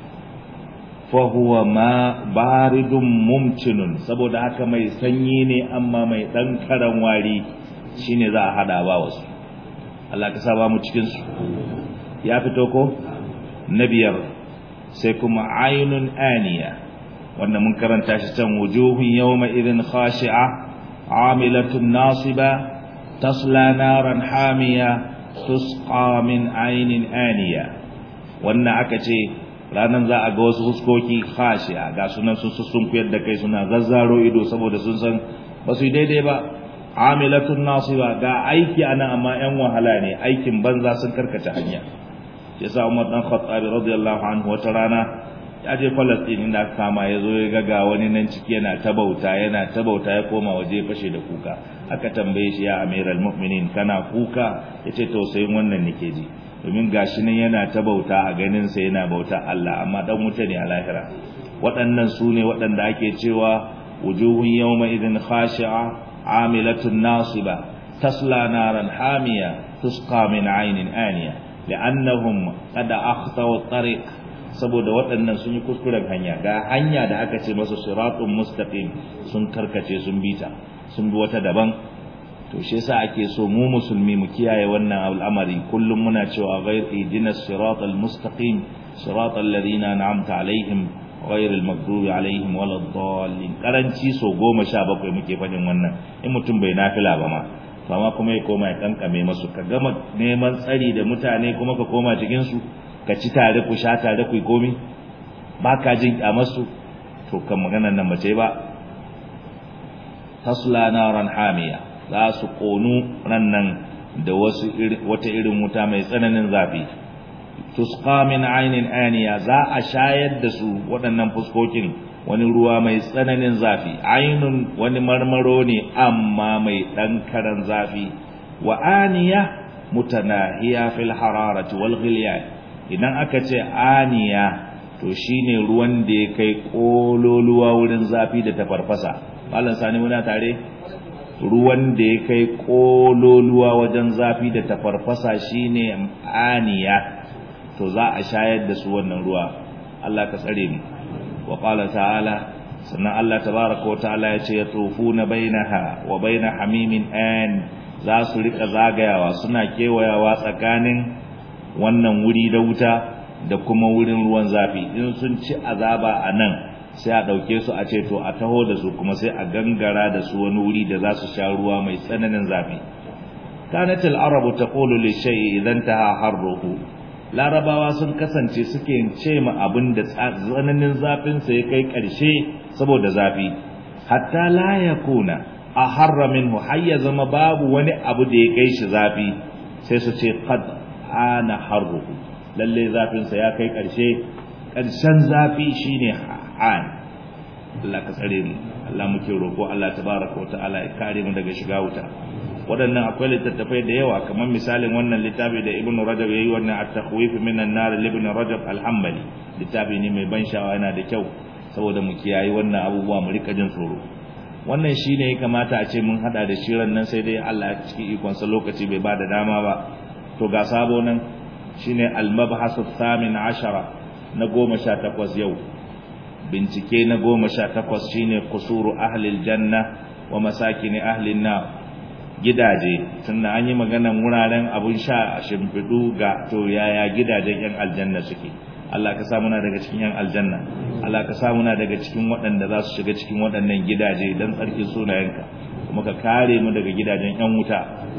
fa huwa ma baridun mumtinun saboda haka mai sanyi ne amma mai dan karan wari shine za a hada ba wasu Allah ka saba mu cikin su ya fito ko nabiyar sai kuma ainun aniya wanda mun karanta shi can wujuhun yawma idhin khashi'a amilatun nasiba tasla naran hamiya tusqa min ainin aniya wannan aka ce ranan za a ga wasu huskoki khashi'a ga sunan sun sun kuyar da kai suna zazzaro ido saboda sun san ba su daidai ba amilatun nasiba ga aiki ana amma yan wahala ne aikin banza sun karkace hanya yasa Umar dan Khattab radiyallahu anhu wata rana ya je Palestine inda aka kama yazo ya ga ga wani nan ciki yana ta bauta yana ta bauta ya koma waje fashe da kuka aka tambaye shi ya amiral mu'minin kana kuka yace tausayin wannan nake ji domin gashi nan yana ta bauta a ganin sa yana bauta Allah amma dan wuta ne a lahira waɗannan su ne waɗanda ake cewa wujuhun yawma idhin khashi'a amilatun nasiba tasla naran hamiya tusqa min aynin aniya li'annahum qad akhtaw at-tariq saboda waɗannan sun yi kuskuren hanya ga hanya da aka ce masa siratun mustaqim sun karkace sun bita sun bi wata daban to shi yasa ake so mu musulmi mu kiyaye wannan al'amari kullum muna cewa ghayr idinas siratal mustaqim siratal ladina an'amta alaihim ghayril maghdubi alaihim waladdallin karanci so goma sha bakwai muke fadin wannan in mutum bai nafila ba ma amma kuma ya koma ya kankame masu ka gama neman tsari da mutane kuma ka koma cikin su ka ci tare ku sha tare ku komi ba ka jin kyamarsu to kan maganar nan bace ba tasla naran hamiya za su konu rannan da wasu wata irin wuta mai tsananin zafi tusqa min aynin aniya za a shayar da su waɗannan fuskokin wani ruwa mai tsananin zafi ainun wani marmaro ne amma mai dan karan zafi wa aniya mutanahiya fil hararati wal ghilyan idan aka ce aniya to shine ruwan da ya kai kololuwa wurin zafi da tafarfasa mallan sani muna tare ruwan da ya kai kololuwa wajen zafi da tafarfasa shine aniya to za a shayar da su wannan ruwa Allah ka tsare mu wa qala ta'ala sannan Allah tabaaraka wa ta'ala yace yatufuna bainaha wa baina hamimin an za su rika zagayawa suna kewayawa tsakanin wannan wuri da wuta da kuma wurin ruwan zafi in sun ci azaba anan sai a dauke su a ce to a taho da su kuma sai a gangara da su wani wuri da za su sha ruwa mai tsananin zafi kanatil arabu taqulu li shay'in idan taha harruhu larabawa sun kasance suke ce ma abin da tsananin zafin sa ya kai karshe saboda zafi hatta la yakuna aharra minhu hayya zama babu wani abu da ya kai shi zafi sai su ce qad ana harruhu lalle zafin sa ya kai karshe karshen zafi shine an Allah ka tsare mu Allah muke roko Allah tabaraka wa ta'ala ya kare mu daga shiga wuta waɗannan akwai littattafai da yawa kamar misalin wannan littafi da Ibn Rajab yayi wannan at-takhwif min an-nar Ibn Rajab al-Hanbali littafi ne mai ban sha'awa yana da kyau saboda mu kiyaye wannan abubuwa mu rika jin tsoro wannan shine ya kamata a ce mun hada da shirin nan sai dai Allah ya ciki ikon sa lokaci bai bada dama ba to ga sabo nan shine al-mabhas ath-thamin ashara na goma sha takwas yau bincike na goma sha takwas shine qusuru ahli al-janna wa masakin ahli an-nar gidaje tunda an yi maganan wuraren abun sha a shimfidu ga to yaya gidajen yan aljanna suke Allah ka sa muna daga cikin yan aljanna Allah ka sa muna daga cikin waɗanda za su shiga cikin waɗannan gidaje dan tsarkin sunayenka kuma ka kare mu daga gidajen yan wuta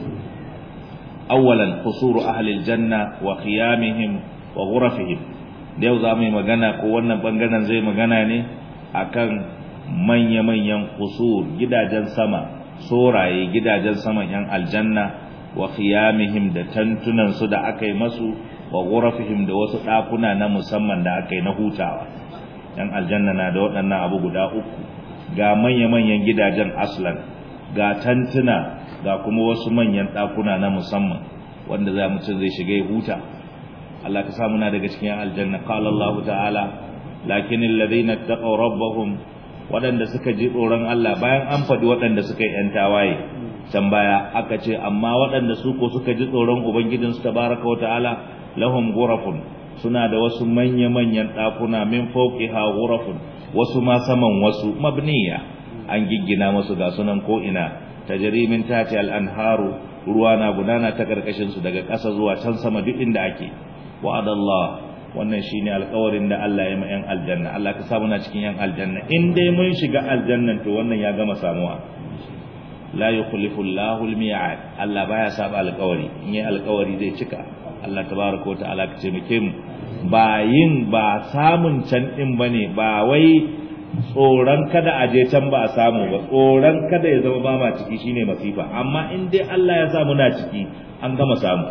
awwalan qusuru ahli aljanna wa qiyamihim wa ghurafihim da yau za mu yi magana ko wannan bangaren zai magana ne akan manya-manyan qusur gidajen sama soraye gidajen saman yan aljanna wa khiyamihim da tantunan su da aka yi masu wa ghurafihim da wasu dakuna na musamman da aka yi na hutawa yan aljanna na da waɗannan abu guda uku ga manya-manyan gidajen aslan ga tantuna ga kuma wasu manyan dakuna na musamman wanda za mutum zai shiga ya huta Allah ka samu na daga cikin yan aljanna qala Allah ta'ala lakinil ladina taqaw rabbahum waɗanda suka ji tsoron Allah bayan an faɗi waɗanda suka yi ‘yan tawaye can baya aka ce amma waɗanda su ko suka ji tsoron Ubangijinsu tabaraka wa ta'ala lahum ghurafun suna da wasu manya-manyan ɗakuna min fawqiha ghurafun wasu ma saman wasu mabniya an giggina musu ga sunan ko ina tajri min tati al-anharu ruwa na gudana ta karkashin su daga ƙasa zuwa can sama duk inda ake wa'adallah wannan shine alƙawarin da Allah ya ma yan aljanna Allah ka samu na cikin yan aljanna in dai mun shiga aljannan to wannan ya gama samuwa la yukhlifu Allahu al-mi'ad Allah baya saba alƙawari in yi alƙawari zai cika Allah tabaaraka wa ta'ala ka taimake mu ba yin ba samun can din bane ba wai tsoron kada a je can ba a samu ba tsoron kada ya zama ba ma ciki shine masifa amma in dai Allah ya samu na ciki an gama samu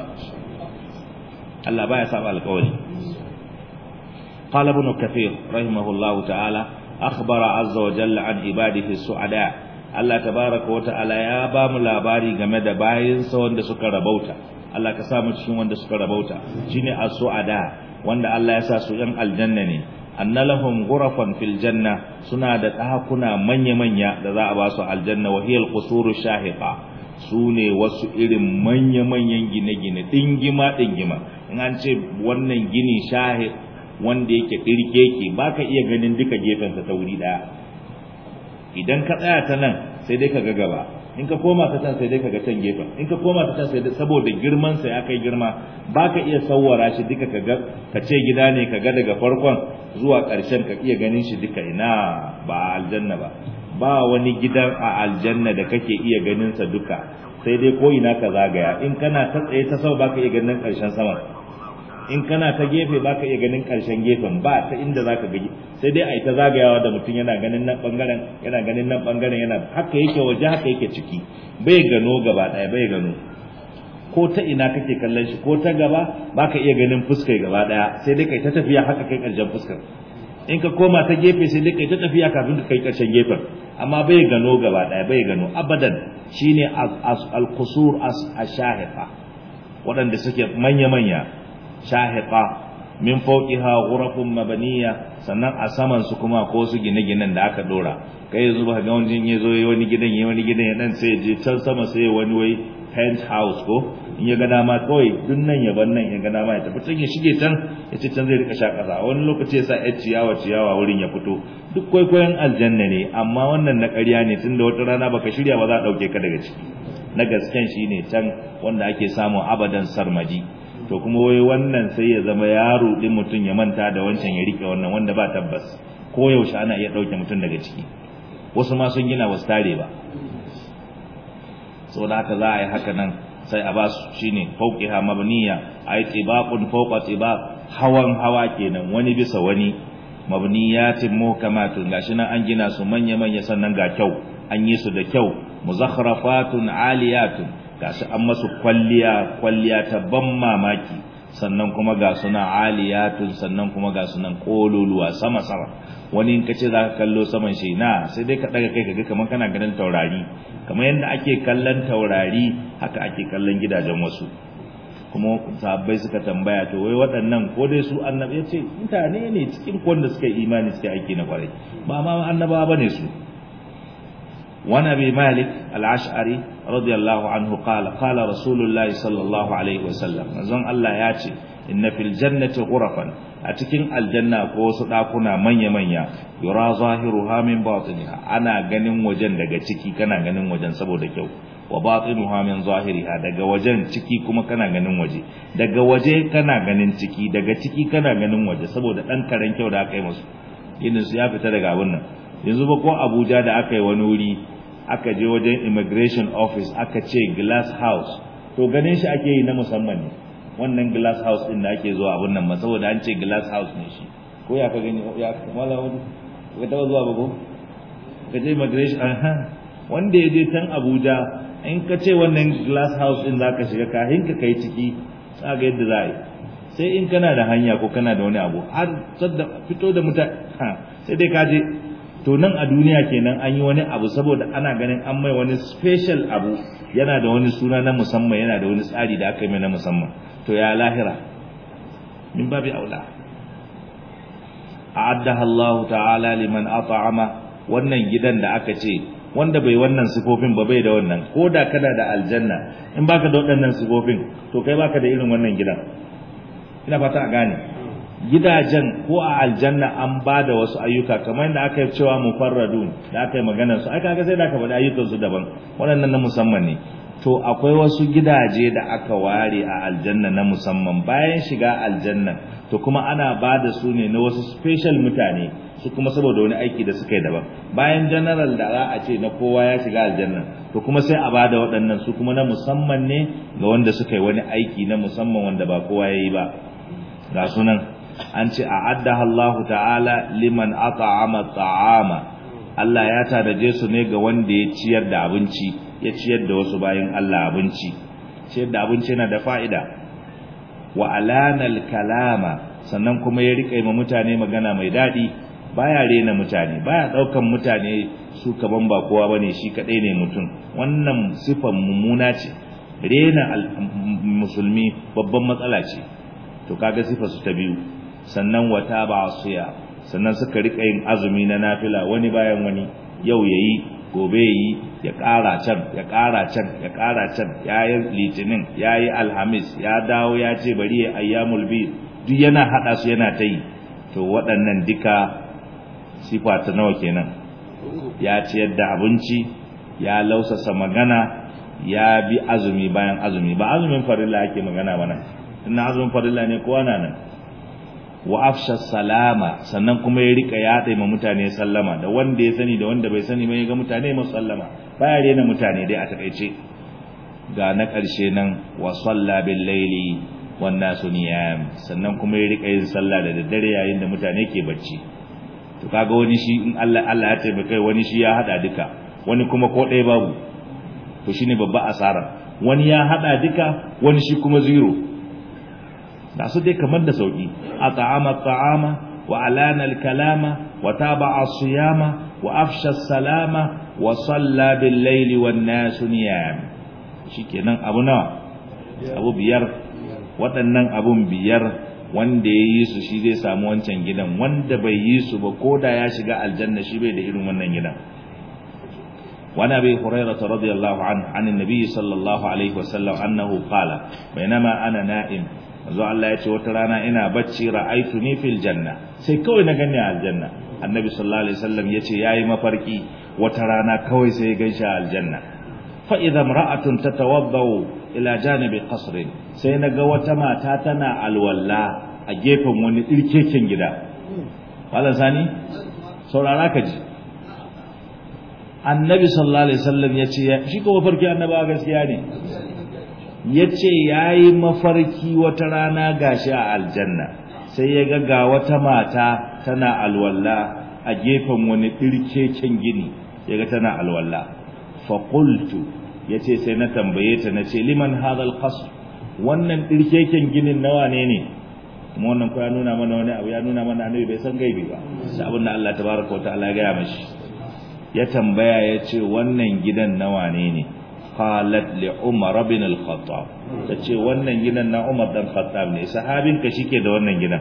Allah baya saba alƙawari قال ابن كثير رحمه الله تعالى أخبر عز وجل عن عباده السعداء الله تبارك وتعالى يا بام labari game da bayinsa wanda suka rabauta Allah ka samu cikin wanda suka rabauta shine as-su'ada wanda Allah ya sa su yan aljanna ne annalahum ghurafan fil janna suna da ɗakuna manya-manya da za a ba su aljanna wa hiya al-qusuru shahiqa sune wasu irin manya-manyan gine-gine dingima dingima in an ce wannan gini shahiq wanda yake kirkeke baka iya ganin duka gefensa ta wuri daya idan ka tsaya ta nan sai dai ka ga gaba in ka koma ta can sai dai ka ga can gefen in ka koma ta can sai dai saboda girman sa ya kai girma baka iya sawwara shi duka ka ga ka ce gida ne ka ga daga farkon zuwa ƙarshen ka iya ganin shi duka ina ba aljanna ba ba wani gidan a aljanna da kake iya ganin sa duka sai dai ko ina ka zagaya in kana ta tsaye ta sau baka iya ganin ƙarshen sama in kana ta gefe baka iya ganin karshen gefen ba ta inda zaka gaji sai dai ai ta zagayawa da mutum yana ganin nan bangaren yana ganin nan bangaren yana haka yake waje haka yake ciki bai gano gaba daya bai gano ko ta ina kake kallon shi ko ta gaba baka iya ganin fuskar gaba daya sai dai kai ta tafiya haka kai karshen fuskar in ka koma ta gefe sai dai kai ta tafiya kafin ka kai karshen gefen amma bai gano gaba daya bai gano abadan shine al-qusur as-shahiqa waɗanda suke manya manya shahiqa min fawqiha ghurafun mabaniya sannan a saman su kuma ko su gine-ginen da aka dora kai yanzu ba ga wani yazo yayi wani gidan yayi wani gidan ya dan sai je can sama sai wani wai penthouse ko in ya ga dama kawai dun nan ya ban nan ya ga dama ya tafi can ya shige can ya ce can zai rika sha kasa wani lokaci ya sa ya ciyawa ciyawa wurin ya fito duk kwaikwayon aljanna ne amma wannan na ƙarya ne tunda wata rana baka shirya ba za a dauke ka daga ciki na gasken shine can wanda ake samu abadan sarmaji to kuma wai wannan sai ya zama yaro din mutum ya manta da wancan ya rike wannan wanda ba tabbas ko yaushe ana iya dauke mutum daga ciki wasu ma sun gina wasu tare ba saboda haka za a yi haka nan sai a ba su shine fawqiha mabniya ay tibaqun fawqa tibaq hawan hawa kenan wani bisa wani mabniyatin muhkamatun gashi nan an gina su manya manya sannan ga kyau an yi su da kyau muzakhrafatun aliyatun gashi an masu kwalliya kwalliya ta ban mamaki sannan kuma ga suna aliyatun sannan kuma ga sunan kololuwa sama sama wani in kace zaka kallo saman shi na sai dai ka daga kai kaga kaman kana ganin taurari kamar yanda ake kallon taurari haka ake kallon gidajen wasu kuma sahabbai suka tambaya to wai waɗannan ko dai su annabi yace mutane ne cikin wanda suka yi imani suka aiki na kwarai ba ma annabawa bane su وعن أبي مالك العشعري رضي الله عنه قال قال رسول الله صلى الله عليه وسلم نزون الله ياتي إن في الجنة غرفا أتكين الجنة قوس داكنا من يمنيا يرى ظاهرها من باطنها أنا غنم وجن دقا تكي كنا غنم وجن سبو دكيو وباطنها من ظاهرها دقا وجن تكي كما كنا غنم وجي دقا وجه كنا غنم تكي دقا تكي كنا غنم وجي سبو دقا كرن كيو دا أكي مسو إنه سيافة daga abun nan yanzu ba ko Abuja da aka yi wani wuri aka je wajen immigration office aka ce glass house to ganin shi ake yi na musamman ne wannan glass house din da ake zuwa abun nan ma saboda an ce glass house ne shi ko ya ka gani ya mala wani ka taba zuwa ba ko ka je immigration aha wanda ya je tan Abuja in ka ce wannan glass house din zaka shiga kahin ka kai ciki kaga yadda za a yi sai in kana da hanya ko kana da wani abu har sadda fito da mutane sai dai ka je to nan a duniya kenan an yi wani abu saboda ana ganin an mai wani special abu yana da wani suna na musamman yana da wani tsari da aka yi mai na musamman to ya lahira min babi aula a'addaha Allah ta'ala liman at'ama wannan gidan da aka ce wanda bai wannan sifofin ba bai da wannan koda kana da aljanna in baka da waɗannan sifofin to kai baka da irin wannan gidan ina fata a gane gidajen ko a aljanna an ba da wasu ayyuka kamar da aka yi cewa mufarradun da aka yi maganar su aka ga sai da aka faɗi ayyukan su daban waɗannan na musamman ne to akwai wasu gidaje da aka ware a aljanna na musamman bayan shiga aljanna to kuma ana ba da su ne na wasu special mutane su kuma saboda wani aiki da suka yi daban bayan general da za a ce na kowa ya shiga aljanna to kuma sai a ba da waɗannan su kuma na musamman ne ga wanda suka yi wani aiki na musamman wanda ba kowa ya yi ba ga sunan an ce a'addaha Allah ta'ala liman at'ama ta'ama Allah ya tadaje su ne ga wanda ya ciyar da abinci ya ciyar da wasu bayin Allah abinci ciyar da abinci yana da fa'ida wa alana al-kalama sannan kuma ya rika yi mutane magana mai dadi baya rena mutane baya daukan mutane su kaman ba kowa bane shi kadai ne mutum wannan sifan mummuna ce rena musulmi babban matsala ce to kaga sifar su ta biyu sannan wata ba suya sannan suka rika yin azumi na nafila wani bayan wani yau yayi gobe yayi ya ƙara can ya ƙara can ya ƙara can yayi litinin yayi alhamis ya dawo ya ce bari ya ayyamul bid duk yana hada su yana ta yi to waɗannan duka sifa ta nawa kenan ya ciyar da abinci ya lausasa magana ya bi azumi bayan azumi ba azumin farilla ake magana ba nan ina azumin farilla ne kowa na nan wa afsha salama sannan kuma ya rika yaɗa ma mutane sallama da wanda ya sani da wanda bai sani ba ya ga mutane masu sallama baya rena mutane dai a takaice ga na ƙarshe nan wa salla bil laili wan nasu niyam sannan kuma ya rika yin sallah da daddare yayin da mutane ke bacci to kaga wani shi in Allah Allah ya taimaka wani shi ya hada duka wani kuma ko ɗaya babu to shine babba asara wani ya hada duka wani shi kuma zero da su dai kamar da sauki at'ama at'ama wa alana al-kalama wa taba'a as-siyama wa afsha as-salama wa salla bil layli wan nas niyam shikenan abu nawa abu biyar waɗannan abun biyar wanda yayi su shi zai samu wancan gidan wanda bai yi su ba koda ya shiga aljanna shi bai da irin wannan gidan وعن أبي هريرة رضي الله عنه عن النبي صلى الله عليه وسلم أنه قال بينما أنا نائم manzo Allah ya ce wata rana ina bacci ra'aytuni fil janna sai kawai na gani a aljanna annabi sallallahu alaihi wasallam yace yayi mafarki wata rana kawai sai ya ganshi a aljanna fa idza imra'atun tatawaddau ila janibi qasr sai naga wata mata tana alwalla a gefen wani dirkeken gida wala sani saurara ka ji annabi sallallahu alaihi wasallam yace shi ko mafarki annaba gaskiya ne yace yayi mafarki wata rana gashi a aljanna sai ya ga ga wata mata tana alwalla a gefen wani dirkeken gini yaga tana alwalla fa qultu yace sai na tambaye ta nace liman hadal qasr wannan dirkeken ginin nawa ne ne kuma wannan ko ya nuna mana wani abu ya nuna mana annabi bai san gaibi ba sai abin da Allah tabaaraka wa ta'ala ya ga mashi ya tambaya yace wannan gidan nawa ne ne qalat li umar ibn al-khattab tace wannan gidan na umar dan khattab ne sahabin ka shike da wannan gidan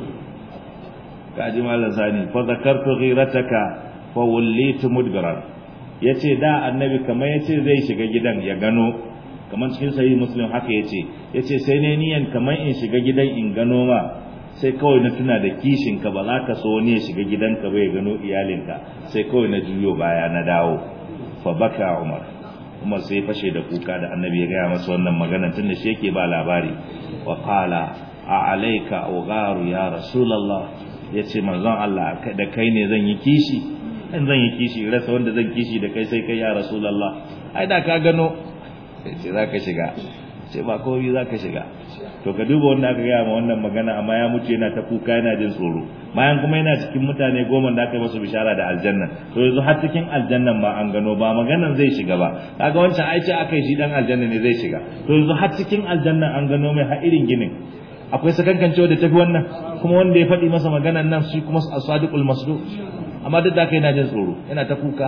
kaji mallan sani fa zakartu ghirataka fa wallitu mudbiran yace da annabi kamar yace zai shiga gidan ya gano kamar cikin sahih muslim haka yace yace sai ne niyan kamar in shiga gidan in gano ma sai kawai na tuna da kishin ka ba za ka so ne ya shiga gidanka ba ya gano iyalinka sai kawai na juyo baya na dawo fa baka umar umar sai fashe da kuka da annabi ya gaya masa wannan magana tun da shi yake ba labari wa qala a alayka ugharu ya rasulullah yace manzon Allah da kai ne zan yi kishi in zan yi kishi rasa wanda zan kishi da kai sai kai ya rasulullah ai da ka gano sai zaka shiga sai ba komai zaka shiga to ka duba wanda aka gaya ma wannan magana amma ya mutu yana ta kuka yana jin tsoro bayan kuma yana cikin mutane goma da aka yi masa bishara da aljanna to yanzu har cikin aljannan ma an gano ba maganan zai shiga ba kaga wancan aice aka yi shi dan aljanna ne zai shiga to yanzu har cikin aljannan an gano mai har irin ginin akwai sakankancewa da tafi wannan kuma wanda ya faɗi masa maganan nan shi kuma as-sadiqul masduq amma duk da aka yana jin tsoro yana ta kuka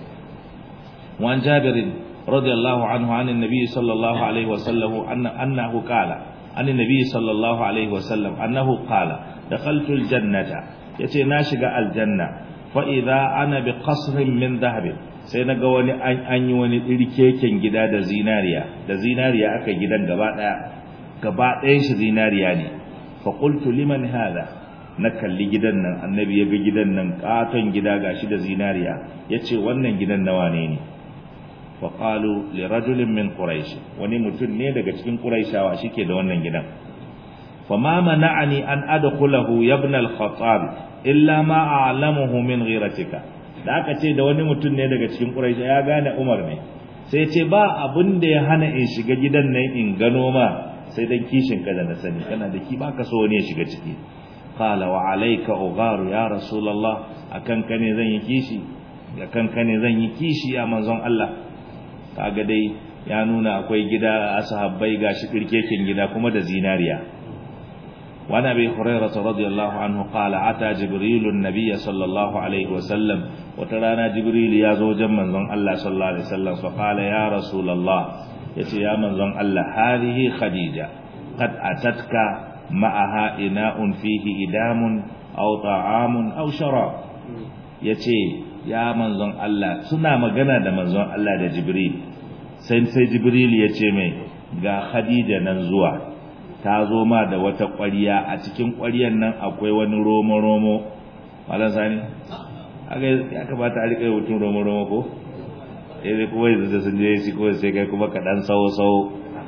wa an jabirin radiyallahu anhu an annabi sallallahu alaihi wa sallam annahu qala عن النبي صلى الله عليه وسلم أنه قال دخلت الجنة يتي ناشق الجنة فإذا أنا بقصر من ذهب سينقى وني أني وني إلكيكين جدا دا زيناريا دا زيناريا أكا جدا قبات قبات إيش زينارياني فقلت لمن هذا نكال لجدنا النبي يقى جدنا قاتن جدا قاشد زيناريا يتي ونن جدا نوانيني faƙalu lirajulin min quraish wani mutum ne daga cikin quraishawa shike da wannan gidan fama mana'ani an adkhulahu ya ibn al-khattab illa ma a'lamuhu min ghiratika da aka ce da wani mutum ne daga cikin quraish ya gane umar ne sai ce ba abin da ya hana in shiga gidan nan in gano ma sai dan kishin ka da na sani kana da ki baka so ne ya shiga ciki qala wa alayka ugharu ya rasulullah akan ka ne zan yi kishi akan ka ne zan yi kishi ya manzon Allah kaga dai ya nuna akwai gida a sahabbai gashi kirkekin gida kuma da zinariya wa nabi hurairah radiyallahu anhu qala ata jibril an-nabiy sallallahu alaihi wasallam wata rana jibril ya zo wajen manzon Allah sallallahu alaihi wasallam fa qala ya rasulullah yace ya manzon Allah hadihi khadija qad atatka ma'aha ina'un fihi idamun aw ta'amun aw sharab yace ya manzon Allah suna magana da manzon Allah da Jibril sai sai Jibril ya ce mai ga Khadija nan zuwa ta zo ma da wata ƙwariya a cikin ƙwariyar nan akwai wani romo romo malan sani aka ya kamata a rika hutun romo romo ko eh dai kuma yanzu da sun je shi ko sai kai kuma ka dan sawo sawo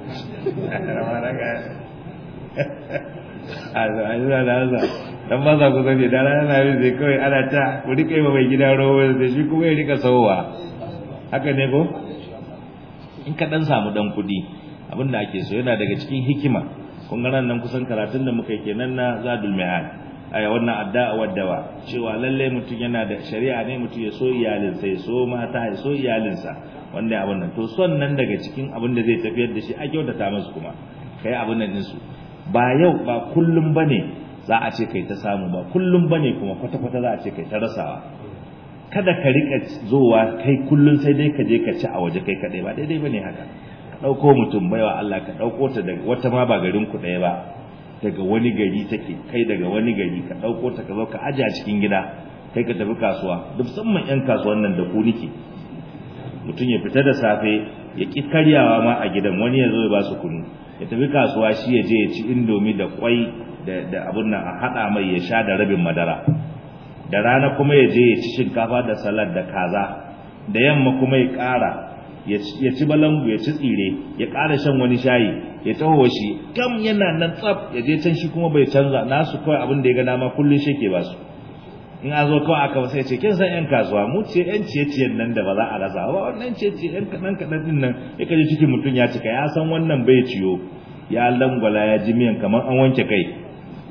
a da dan ba za ku sani da rana ne zai kawai ana ta ku rika yi mai gida rawa da shi kuma ya rika sauwa haka ne ko in ka dan samu dan kudi abinda ake so yana daga cikin hikima kun ga nan kusan karatun da muka yi kenan na zadul mi'ad aya wannan addu'a waddawa cewa lalle mutum yana da shari'a ne mutum ya so iyalinsa ya so mata ya so iyalinsa wanda abin nan to son nan daga cikin abin da zai tafiyar da shi a kyautata musu kuma kai abin nan din su ba yau ba kullum bane za a ce kai ta samu ba kullum bane kuma kwata-kwata za a ce kai ta rasawa kada ka rika zowa kai kullun sai dai ka je ka ci a waje kai kadai ba daidai bane haka ka dauko mutum baiwa Allah ka dauko ta daga wata ma ba garin ku daya ba daga wani gari take kai daga wani gari ka dauko ta ka zo ka aje a cikin gida kai ka tafi kasuwa duk musamman yan kasuwan nan da ku nike mutum ya fita da safe ya ki karyawa ma a gidan wani ya zo ya ba su kunu ya tafi kasuwa shi ya je ya ci indomi da kwai da abun nan a hada mai ya sha da rabin madara da rana kuma ya je ya ci shinkafa da salad da kaza da yamma kuma ya ƙara ya ci balangu ya ci tsire ya ƙara shan wani shayi ya taho shi kam yana nan tsaf ya je can shi kuma bai canza nasu kawai abin da ya ga dama kullun shi ke ba su in a zo kawai aka sai ce kin san yan kasuwa mu ce yan ciye-ciyen nan da ba za a rasa ba wannan ciye-ciye yan kaɗan kaɗan din nan ya kaji cikin mutum ya cika ya san wannan bai ciyo ya langwala ya ji miyan kamar an wanke kai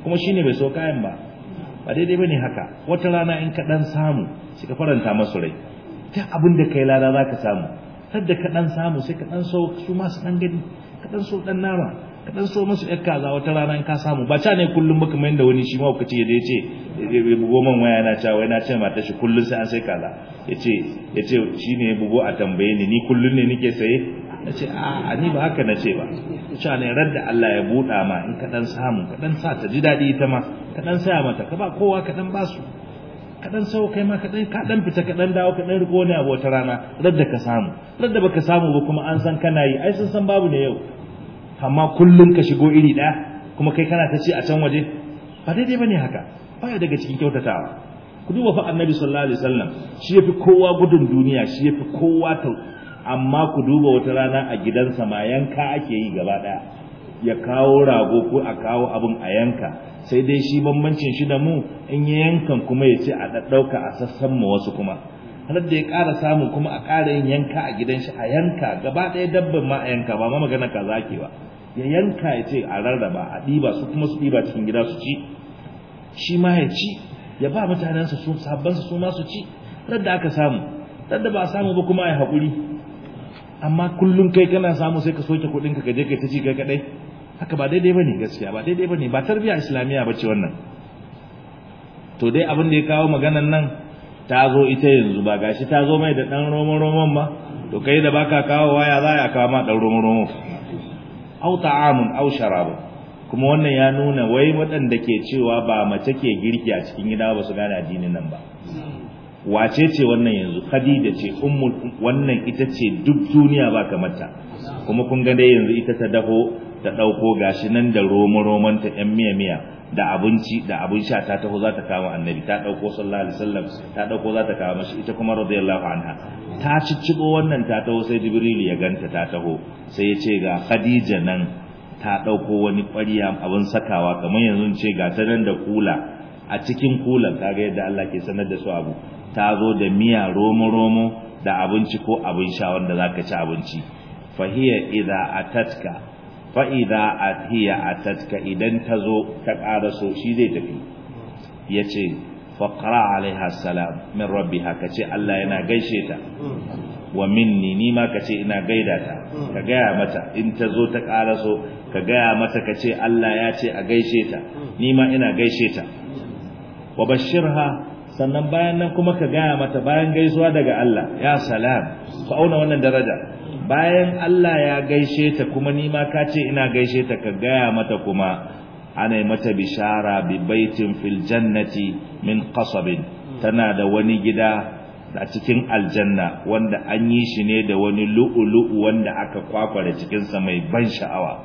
kuma shine bai so kayan ba ba daidai bane haka wata rana in ka dan samu sai ka faranta masu rai ta abin da kai lada zaka samu sadda ka dan samu sai ka dan so su ma su dan gani ka dan so dan nama ka dan so musu yar kaza wata rana in ka samu ba ta ne kullum baka mai da wani shi ma kace da yace bugo man waya yana cewa yana ce mata shi kullun sai an sai kaza yace yace shine bugo a tambaye ni ni kullun ne nake saye nace a ni ba haka nace ba cewa ne radda Allah ya buda ma in ka dan samu ka dan sa ta ji dadi ita ma ka dan saya mata ka ba kowa ka dan basu ka dan sau kai ma ka dan ka dan fita ka dan dawo ka dan riko ne a wata rana radda ka samu radda baka samu ba kuma an san kana yi ai sun san babu ne yau amma kullun ka shigo iri daya kuma kai kana ta ce a can waje ba daidai bane haka baya daga cikin kyautatawa ku duba fa annabi sallallahu alaihi wasallam shi yafi kowa gudun duniya shi yafi kowa ta amma ku duba wata rana a gidansa ma yanka ake yi gaba daya ya kawo rago ko a kawo abun a yanka sai dai shi bambancin shi da mu in ya yankan kuma ya ce a daddauka a sassan mu wasu kuma har da ya ƙara samu kuma a ƙara yin yanka a gidan shi a yanka gaba ɗaya dabban ma a yanka ba ma magana kaza ke ba ya yanka ya ce a rarraba a ɗiba su kuma su ɗiba cikin gida su ci shi ma ya ci ya ba mutanensa su sabbansa su ma su ci radda aka samu radda ba a samu ba kuma ai hakuri amma kullun kai kana samu sai ka soke kudin ka kaje kai ta ci kai kadai haka ba daidai bane gaskiya ba daidai bane ba tarbiya islamiya bace wannan to dai abin da ya kawo maganan nan ta zo ita yanzu ba gashi ta zo mai da dan romo romon ba to kai da baka kawo waya za ya kawo ma dan romo romo au ta'amun au sharabun kuma wannan ya nuna wai waɗanda ke cewa ba mace ke girki a cikin gida ba su gane addinin nan ba wace ce wannan yanzu Khadija ce ummul wannan ita ce duk duniya ba kamar ta kuma kun ga dai yanzu ita ta daho ta dauko gashi nan da romo roman ta ɗan miya miya da abinci da abin sha ta taho za ta kawo annabi ta dauko sallallahu alaihi wasallam ta dauko za ta kawo mashi ita kuma radiyallahu anha ta ciccibo wannan ta taho sai jibril ya ganta ta taho sai ya ce ga Khadija nan ta ɗauko wani ƙwariya abin sakawa kamar yanzu ce ga ta nan da kula a cikin kulan kaga yadda Allah ke sanar da su abu ta zo da miya romo-romo da abinci ko abin sha wanda za ka ci abinci fahiya idza atatka fa idza atiya atatka idan ta zo ta ƙara so shi zai tafi yace faqra alaiha salam min rabbiha kace Allah yana gaishe ta wa minni ni ma kace ina gaida ta ka gaya mata in ta zo ta karaso ka gaya mata kace Allah ya ce a gaishe ta ni ma ina gaishe ta wa bashirha sannan bayan nan kuma ka gaya mata bayan gaisuwa daga Allah ya salam fa auna wannan daraja bayan Allah ya gaishe ta kuma ni ma kace ina gaishe ta ka gaya mata kuma ana mata bishara bi baitin fil jannati min qasabin tana da wani gida a cikin aljanna wanda an yi shi ne da wani lu'ulu'u wanda aka kwakware cikinsa mai ban sha'awa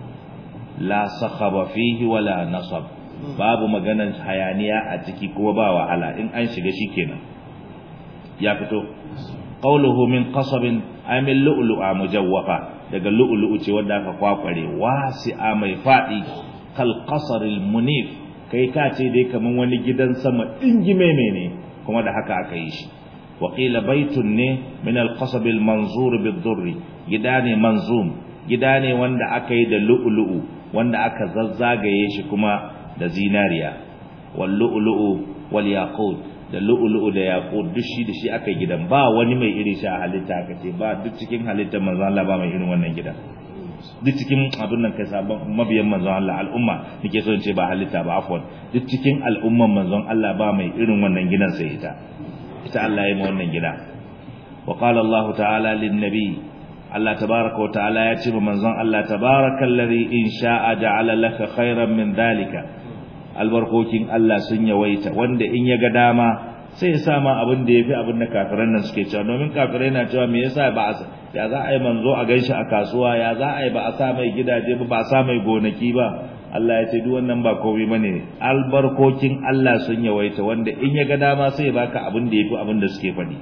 la sakhaba fihi wala nasab babu maganan hayaniya a ciki kuma ba wahala in an shiga shikenan ya fito qawluhu min qasabin ay min lu'lu'a mujawwafa daga lu'lu'u ce wanda aka kwakware wasi'a mai fadi kal qasril munif kai ka ce dai kaman wani gidan sama dingime ne kuma da haka aka yi shi وقيل بيت ne من القصب المنظور بالضر gidane manzum gidane wanda aka yi da lu'lu'u wanda aka zazzagaye shi kuma da zinariya wal lu'lu'u wal yaqut da lu'lu'u da yaqut duk shi da shi aka yi gidan ba wani mai iri shi a halitta aka ce ba duk cikin halittar manzon Allah ba mai irin wannan gidan duk cikin abin nan kai sabon mabiyan manzon Allah al'umma nake so in ce ba halitta ba afwan duk cikin al'umman manzon Allah ba mai irin wannan gidan sai ita ita Allah ya yi wannan gida wa qala Allah ta'ala lin nabi Allah tabaaraka wa ta'ala ya ce manzon Allah tabaarakallazi in sha'a ja'ala laka khairan min dalika albarkokin Allah sun yawaita wanda in ya ga dama sai ya sama abin da yafi abin da kafiran nan suke cewa domin kafirai na cewa me yasa ba ya za a yi manzo a ganshi a kasuwa ya za a yi ba a sa mai gidaje ba ba a sa mai gonaki ba Allah ya ce duk wannan ba komai bane albarkokin Allah sun yawaita wanda in ya ga dama sai baka abin da yafi abin da suke fadi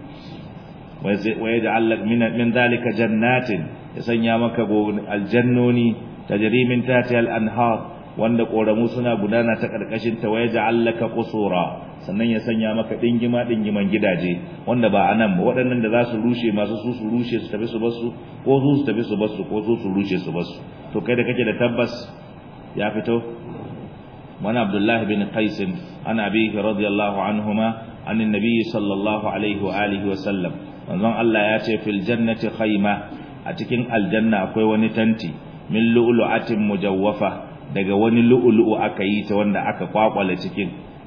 wa yaj'al lak min min zalika jannatin ya sanya maka aljannoni tajri min tahtiha al-anhar wanda koramu suna gudana ta karkashin ta wa yaj'al laka qusura sannan ya sanya maka dingima dingiman gidaje wanda ba anan ba waɗannan da za su rushe masu su su rushe su tafi su basu ko su su tafi su basu ko su su rushe su basu to kai da kake da tabbas ya fito وعن عبد الله بن قيس عن أبيه رضي الله عنهما عن النبي صلى الله عليه وآله وسلم وأن الله يأتي في الجنة خيمة أتكين الجنة أكوي ونتنتي من لؤلؤة مجوفة daga wani lu'ulu'u aka yi ta wanda aka kwakwale cikin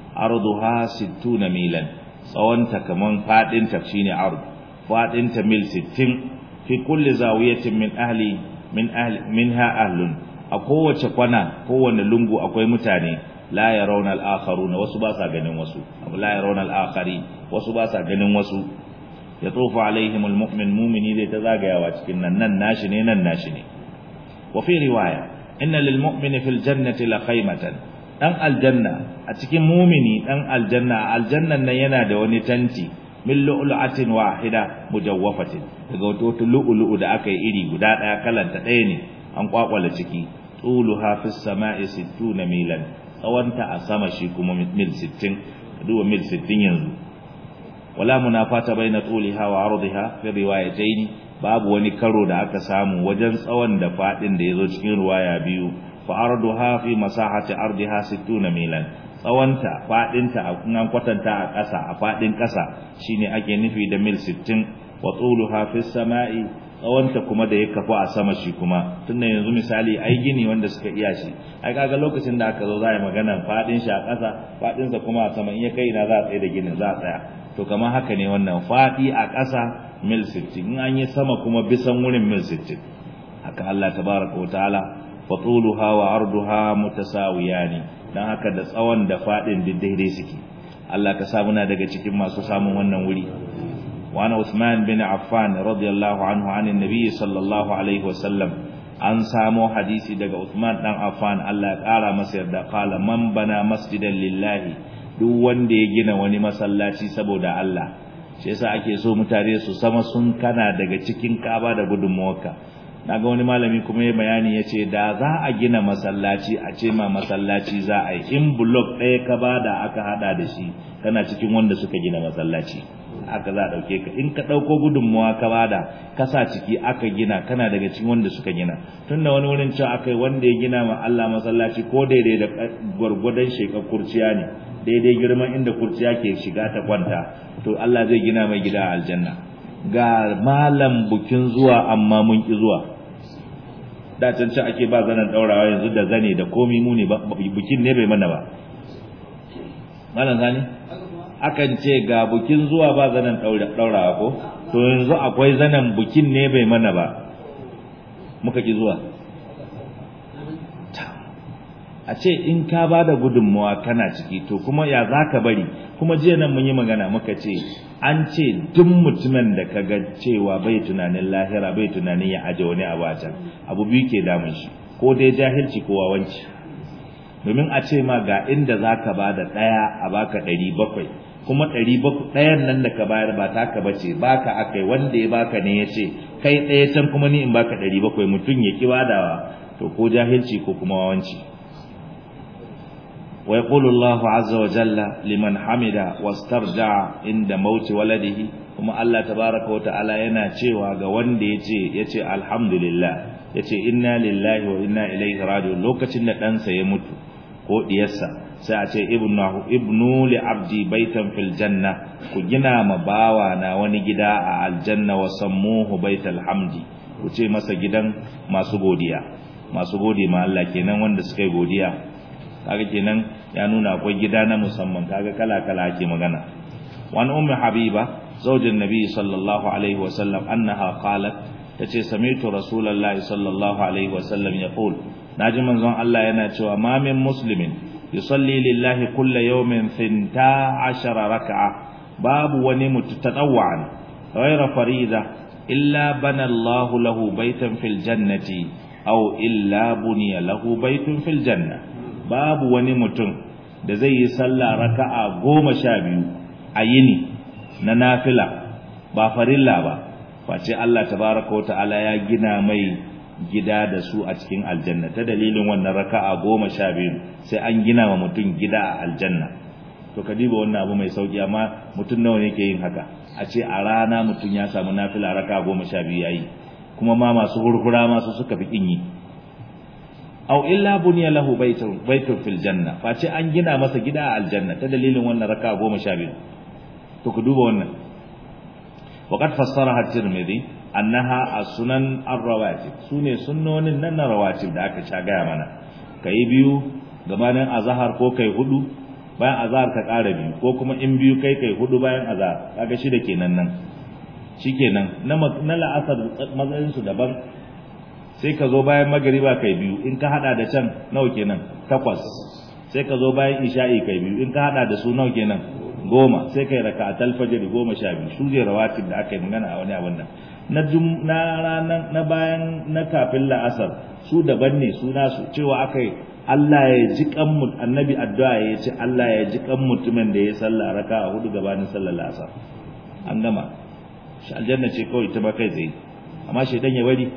arduha sittuna milan tsawonta kaman fadin ta shine ard fadin ta mil sittin fi kulli zawiyatin min ahli min ahli minha ahlun a kowace kwana kowanne lungu akwai mutane la yarawna al-akharuna wasu ba sa ganin wasu la yarawna al-akhari wasu ba sa ganin wasu yatufu alaihim al-mu'min mu'mini dai ta zagayawa cikin nan nan nashi ne nan nashi ne wa fi riwaya inna lil mu'mini fil jannati la khaymatan dan aljanna a cikin mu'mini dan aljanna aljannan nan yana da wani tanti min lu'lu'atin wahida mujawwafatin daga wato lu'lu'u da aka yi iri guda daya kalanta daya ne an kwakwala ciki tuluha fis sama'i sittuna milan tsawanta a sama shi kuma mil sittin duwa mil sittin yanzu wala munafata baina tuliha wa ardiha fi riwayatayn babu wani karo da aka samu wajen tsawon da fadin da yazo cikin riwaya biyu fa arduha fi masahati ardiha sittuna milan tsawonta fadinta a kun kwatanta a ƙasa a fadin ƙasa shine ake nufi da mil sittin wa tuluha fi samai tsawonta kuma da ya kafu a sama shi kuma tunda yanzu misali ai gini wanda suka iya shi ai kaga lokacin da aka zo za a yi magana fadin shi a ƙasa fadin sa kuma a sama in ya kai na za a tsaye da ginin za a tsaya to kamar haka ne wannan fadi a ƙasa mil sittin in an yi sama kuma bisan wurin mil sittin haka Allah tabaraka wa ta'ala fatuluha wa arduha mutasawiyani dan haka da tsawon da fadin duk daidai suke Allah ka sa muna daga cikin masu samun wannan wuri wa ana Uthman bin Affan radiyallahu anhu anin nabiy sallallahu alaihi wasallam an samu hadisi daga Uthman dan Affan Allah ya kara masa yarda qala man bana masjidan lillahi duk wanda ya gina wani masallaci saboda Allah shi yasa ake so mutane su sama sun kana daga cikin Kaaba da gudunmuwarka naga wani malami kuma ya bayani yace da za a gina masallaci a ce ma masallaci za a yi in block ɗaya ka bada aka hada da shi kana cikin wanda suka gina masallaci aka za a dauke ka in ka dauko gudunmuwa ka bada ka sa ciki aka gina kana daga cikin wanda suka gina tunda wani wurin cewa akai wanda ya gina ma Allah masallaci ko daidai da gurgurdan shekar kurciya ne daidai girman inda kurciya ke shiga ta kwanta to Allah zai gina mai gida a aljanna ga malam bukin zuwa amma mun ki zuwa da can can ake ba zanen daurawa yanzu da zane da komi mu ne bukin ne bai mana ba malam zani akan ce ga bukin zuwa ba zanen daurawa ko to yanzu akwai zanen bukin ne bai mana ba muka ki zuwa a ce in ka ba da gudunmawa kana ciki to kuma ya za ka bari kuma jiya nan mun yi magana muka ce an ce duk mutumin da ka ga cewa bai tunanin lahira bai tunanin ya aje wani abu a can abu biyu ke damun shi ko dai jahilci ko wawanci domin a ce ma ga inda za ka ba da ɗaya a baka ɗari bakwai kuma ɗari bakwai ɗayan nan da ka bayar ba taka bace baka akai wanda ya baka ne ya ce kai ɗaya can kuma ni in baka ɗari bakwai mutum ya ki badawa to ko jahilci ko kuma wawanci ويقول الله عز وجل لمن حمد واسترجع عند موت ولده kuma Allah tabaraka wa ta'ala yana cewa ga wanda yace yace alhamdulillah yace inna lillahi wa inna ilaihi raji'un lokacin da ɗansa ya mutu ko diyarsa sai a ce ibnu ibnu li abdi baitan fil janna ku gina ma bawa na wani gida a aljanna wa sammuhu baital hamdi ku ce masa gidan masu godiya masu gode ma Allah kenan wanda suka yi godiya kaga kenan ya nuna akwai gida na musamman kaga kala kala ake magana wan ummu habiba zaujin nabi sallallahu alaihi wasallam annaha qalat tace sami'tu rasulullahi sallallahu alaihi wasallam yaqul naji manzon Allah yana cewa ma min muslimin yusalli lillahi kulla yawmin thanta ashara rak'a babu wani mutatawwan ghayra farida illa bana Allah lahu baytan fil jannati aw illa buniya lahu baytun fil janna babu wani mutum da zai yi sallah raka'a goma sha biyu a yini na nafila ba farilla ba face Allah tabaraka wa ta'ala ya gina mai gida da su a cikin aljanna ta dalilin wannan raka'a goma sha biyu sai an gina wa mutum gida a aljanna to kadiba wannan abu mai sauki amma mutum nawa ne ke yin haka a ce a rana mutum ya samu nafila raka'a goma sha biyu yayi kuma ma masu hurhura masu suka fi kin yi aw illa buniya lahu baytun baytun fil janna face an gina masa gida a aljanna ta dalilin wannan raka goma sha biyu to ku duba wannan waqad fassaraha at-tirmidhi annaha as-sunan ar-rawatib sune sunnonin nan na rawatib da aka sha gaya mana kai biyu gabanin azhar ko kai hudu bayan azhar ka ƙara biyu ko kuma in biyu kai kai hudu bayan azhar kaga shida kenan nan shikenan na na la'asar matsayin su daban sai ka zo bayan magriba kai biyu in ka hada da can nawa kenan takwas sai ka zo bayan isha'i kai biyu in ka hada da su nawa kenan goma sai kai raka'atul fajr goma sha biyu su je rawatib da aka yi magana a wani abin nan na na ranan na bayan na kafin la'asar su daban ne su nasu cewa akai Allah ya ji kan mut annabi addu'a ya ce Allah ya ji kan mutumin da ya salla raka'a hudu gabanin sallar asar an gama shi aljanna ce kawai ta ba kai tsaye amma shedan ya bari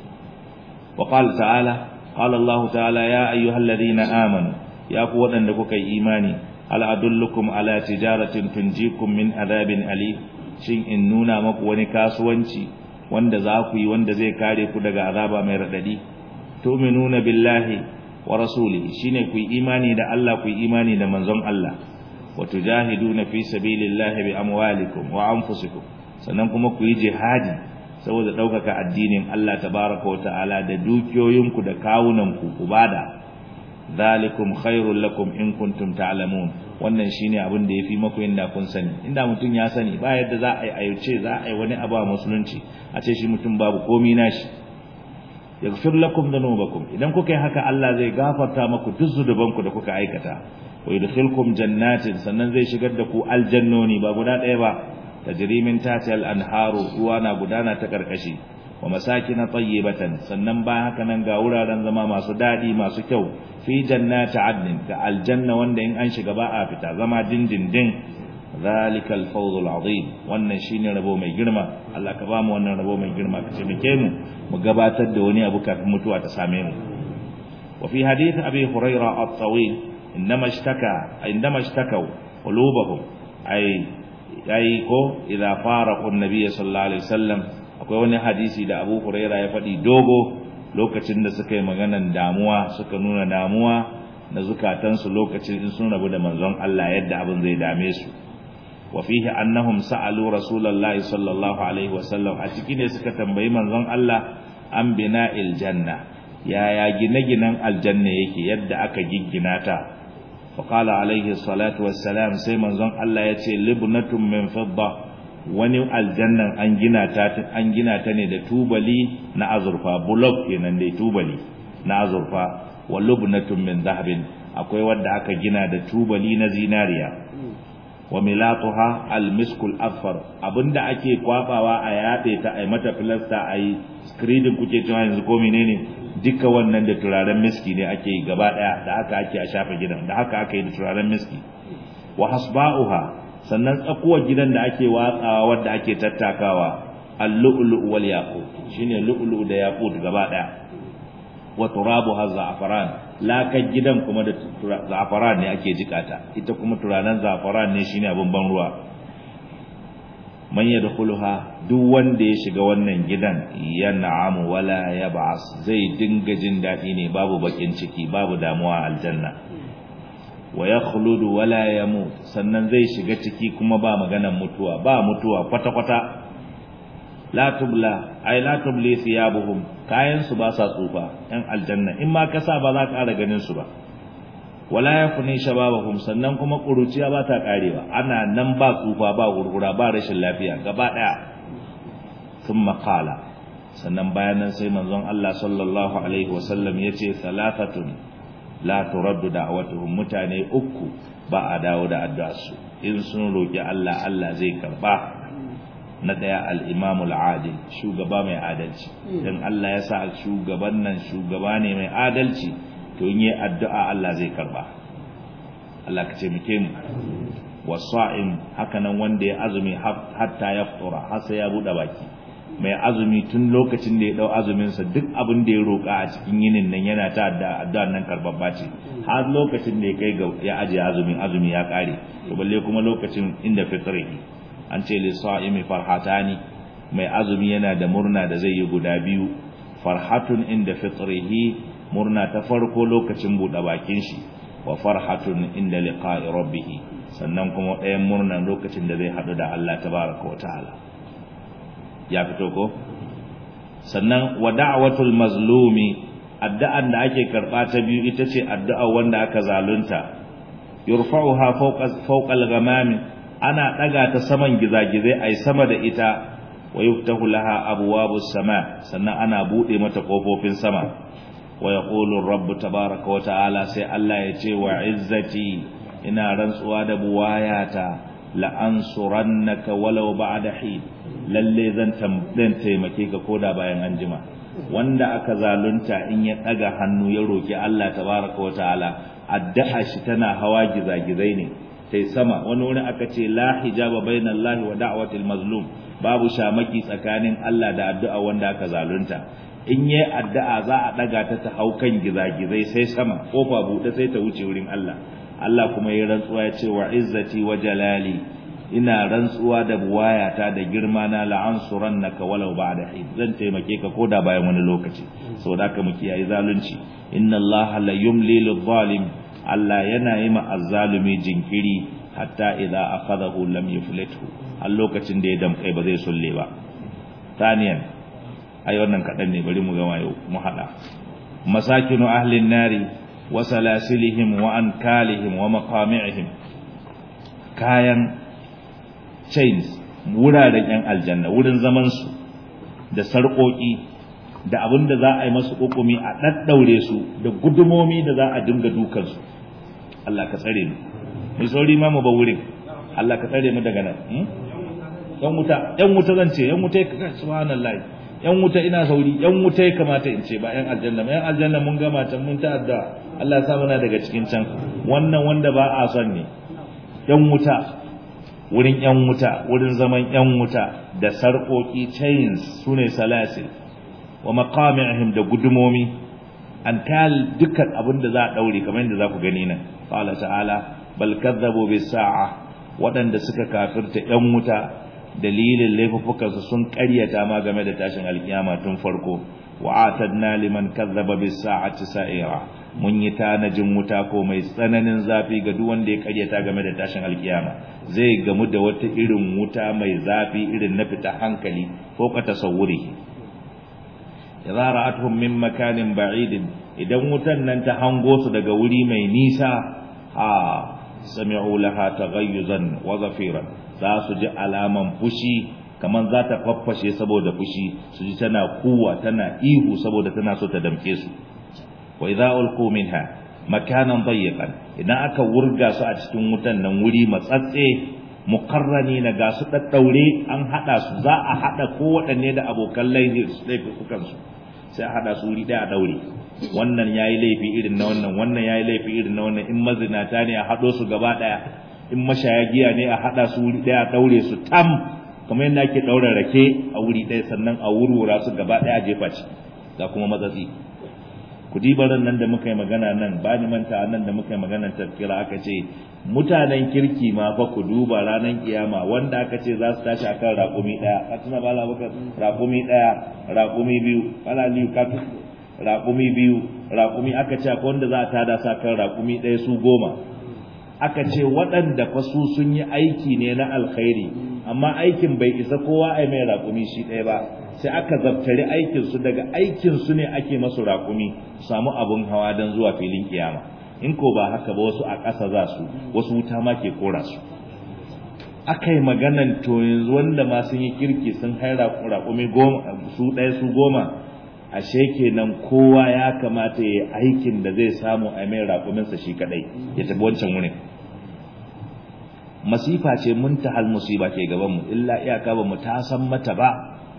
wa qala ta'ala qala Allah ta'ala ya ayyuhalladhina amanu ya ku wadanda kuka yi imani al adullukum ala tijaratin tunjikum min adhabin ali shin in nuna maku wani kasuwanci wanda za ku yi wanda zai kare ku daga azaba mai radadi tu'minuna billahi wa rasulihi shine ku yi imani da Allah ku yi imani da manzon Allah wa tujahiduna fi sabilillahi bi amwalikum wa anfusikum sannan kuma ku yi jihadi saboda daukaka addinin Allah tabaaraka wa ta'ala da dukiyoyinku da kawunanku ku bada zalikum khairul lakum in kuntum ta'lamun wannan shine abin da yafi maku inda kun sani inda mutun ya sani ba yadda za a yi ayyuce za a yi wani abu a musulunci a ce shi mutum babu komai nashi yaghfir lakum dhunubakum idan kuka yi haka Allah zai gafarta maku duk zunubanku da kuka aikata wa yudkhilkum jannatin sannan zai shigar da ku aljannoni ba guda ɗaya ba tajri min tahtiha al-anharu ruwa na gudana ta karkashi wa masakin tayyibatan sannan ba haka nan ga wuraren zama masu dadi masu kyau fi jannati adnin ga aljanna wanda in an shiga ba a fita zama dindindin zalika al-fawz al-azim wannan shine rabo mai girma Allah ka ba mu wannan rabo mai girma ka taimake mu mu gabatar da wani abu kafin mutuwa ta same mu wa fi hadith abi hurairah at-tawil inma ishtaka inma ishtakaw qulubuhum ay ay ko idza faraqu an-nabiy sallallahu alaihi wasallam akwai wani hadisi da Abu Hurairah ya faɗi dogo lokacin da suka yi maganan damuwa suka nuna damuwa na zukatansu lokacin in sun rabu da manzon Allah yadda abin zai dame su wa fihi annahum sa'alu rasulullahi sallallahu alaihi wasallam a cikin ne suka tambayi manzon Allah an bina'il janna yaya gine-ginen aljanna yake yadda aka giggina ta fa qala alaihi salatu wassalam sai manzon Allah ya ce libnatun min fidda wani aljannan an gina ta an gina ta ne da tubali na azurfa block kenan dai tubali na azurfa wa lubnatun min dhahabin akwai wanda aka gina da tubali na zinariya wa milatuha almiskul asfar abinda ake kwabawa a yabe ta ai mata filasta ai screening kuke cewa yanzu ko menene duka wannan da turaren miski ne ake yi gaba daya da haka ake a shafa gidan da haka ake yi da turaren miski wa hasba'uha sannan tsakuwar gidan da ake watsawa wanda ake tattakawa al-lu'lu' wal yaqut shine lu'lu' da yaqut gaba daya wa turabuha za'faran lakan gidan kuma da za'faran ne ake jikata ita kuma turanan za'faran ne shine abun ban ruwa man yadkhuluha duk wanda ya shiga wannan gidan yan'amu wala yab'as zai dinga jin dadi ne babu bakin ciki babu damuwa aljanna wa yakhludu wala yamut sannan zai shiga ciki kuma ba maganar mutuwa ba mutuwa kwata kwata la tubla ay la tubli thiyabuhum kayan su ba sa tsufa ɗan aljanna in ma kasa ba za ka ƙara ganin su ba wala yafni shababahum sannan kuma kuruciya ba ta karewa ana nan ba tsufa ba gurgura ba rashin lafiya gaba daya thumma qala sannan bayanan sai manzon Allah sallallahu alaihi wasallam yace salatatun la turaddu da'watuhum mutane uku ba a dawo da addu'arsu in sun roki Allah Allah zai karba na daya al-imam al-adil shugaba mai adalci dan Allah ya sa shugaban nan shugaba ne mai adalci to in yi addu'a Allah zai karba Allah ka taimake mu wasa'im haka nan wanda ya azumi hatta yaftura har sai ya bude baki mai azumi tun lokacin da ya dau azumin sa duk abin da ya roka a cikin yinin nan yana ta addu'a addu'an nan karbabba ce har lokacin da ya kai ga ya aje azumin azumi ya kare to balle kuma lokacin inda fitrihi an ce li sa'imi farhatani mai azumi yana da murna da zai yi guda biyu farhatun inda fitrihi murna ta farko lokacin buɗe bakin shi wa farhatun inda liqa'i rabbih sannan kuma ɗayan murnan lokacin da zai haɗu da Allah tabaraka wa ta'ala ya fito ko sannan wa da'watul mazlumi addu'an da ake karba ta biyu ita ce addu'a wanda aka zalunta yurfa'uha fawqa fawqa al-ghamam ana daga ta saman gizagizai ai sama da ita wa yuftahu laha abwabus sama sannan ana bude mata kofofin sama wa yaqulu ar-rabb tabaaraka wa ta'ala sai Allah ya ce wa izzati ina rantsuwa da buwayata la ansurannaka walau ba'da hin lalle zan zan taimake ka koda bayan anjima wanda aka zalunta in ya daga hannu ya roki Allah tabaaraka wa ta'ala addu'a shi tana hawa gizagizai ne sai sama wani wani aka ce la hijaba bainallahi wa da'watil mazlum babu shamaki tsakanin Allah da addu'a wanda aka zalunta in yayi addu'a za a daga ta ta haukan gizagizai sai sama kofa bude sai ta wuce wurin Allah Allah kuma yayin rantsuwa ya ce wa izzati wa jalali ina rantsuwa da buwayata da girma na la'ansurannaka walau ba'da hin zan taimake ka koda bayan wani lokaci saboda haka mu kiyaye zalunci inna allaha la yumli lidh-dhalim Allah yana yi ma azzalumi jinkiri hatta idza akhadahu lam yuflithu a lokacin da ya damkai ba zai sulle ba taniyan ai wannan kadan ne bari mu gama yau mu hada masakinu ahli an-nari wa salasilihim wa ankalihim wa maqami'ihim kayan chains wuraren yan aljanna wurin zaman su da sarƙoƙi da abin da za a yi masu hukumi a daddaure su da gudumomi da za a dinga dukan su Allah ka tsare mu mai sauri ma mu ba wurin Allah ka tsare mu daga nan yan wuta yan wuta zan ce yan wuta ka subhanallahi yan wuta ina sauri yan wuta ya kamata in ce ba yan aljanna yan aljanna mun gama can mun ta'adda Allah ya sa muna daga cikin can wannan wanda ba a son ne yan wuta wurin yan wuta wurin zaman yan wuta da sarƙoƙi chains sune salasil wa maqami'ihim da gudumomi an kal dukkan abin da za a daure kamar yadda za ku gani nan qala ta'ala bal kadzabu bis sa'a wadanda suka kafirta yan wuta dalilin laifukansu sun ƙaryata ma game da tashin alkiyama tun farko wa atadna liman kadzaba bis sa'ati sa'ira mun yi tanajin wuta ko mai tsananin zafi ga duk wanda ya ƙaryata game da tashin alkiyama zai gamu da wata irin wuta mai zafi irin na fita hankali ko ka tasawuri idza ra'atuhum min makanin ba'idin idan wutan nan ta hango su daga wuri mai nisa ha sami'u laha taghayyuzan wa zafiran za su ji alaman fushi kaman za ta faffashe saboda fushi su ji tana kuwa tana ihu saboda tana so ta damke su wa idza ulqu minha makanan dayyqan idan aka wurga su a cikin wutan nan wuri matsatse muqarrani na ga su daddaure an hada su za a hada ko wadanne da abokan laifukan su sai a hada su wuri daya a daure wannan yayi laifi irin na wannan wannan yayi laifi irin na wannan in mazinata ne a hado su gaba daya in mashaya giya ne a hada su wuri daya a daure su tam kamar yadda ake daura rake a wuri daya sannan a wurwura su gaba daya a jefa ci ga kuma matsatsi ku dibaran nan da muka yi magana nan ba ni manta nan da muka yi magana tafkira aka ce mutanen kirki ma fa ku duba ranar kiyama wanda aka ce za su tashi akan raƙumi daya ka tuna bala baka raƙumi daya raƙumi biyu bala liyu ka raƙumi biyu raƙumi aka ce akwai wanda za a tada sa kan raƙumi daya su goma aka ce waɗanda fa su sun yi aiki ne na alkhairi amma aikin bai isa kowa ai mai raƙumi shi ɗaya ba sai aka zabtari aikin su daga aikin su ne ake masu raƙumi su samu abun hawa don zuwa filin kiyama in ko ba haka ba wasu a ƙasa za su wasu wuta ma ke kora su akai maganan to yanzu wanda ma sun yi kirki sun haira raƙumi goma su ɗaya su goma ashe kenan kowa ya kamata ya yi aikin da zai samu a mai raƙuminsa shi kadai ya tafi wancan wurin masifa ce mun ta hal musiba ke gabanmu illa iyaka ba mu ta san mata ba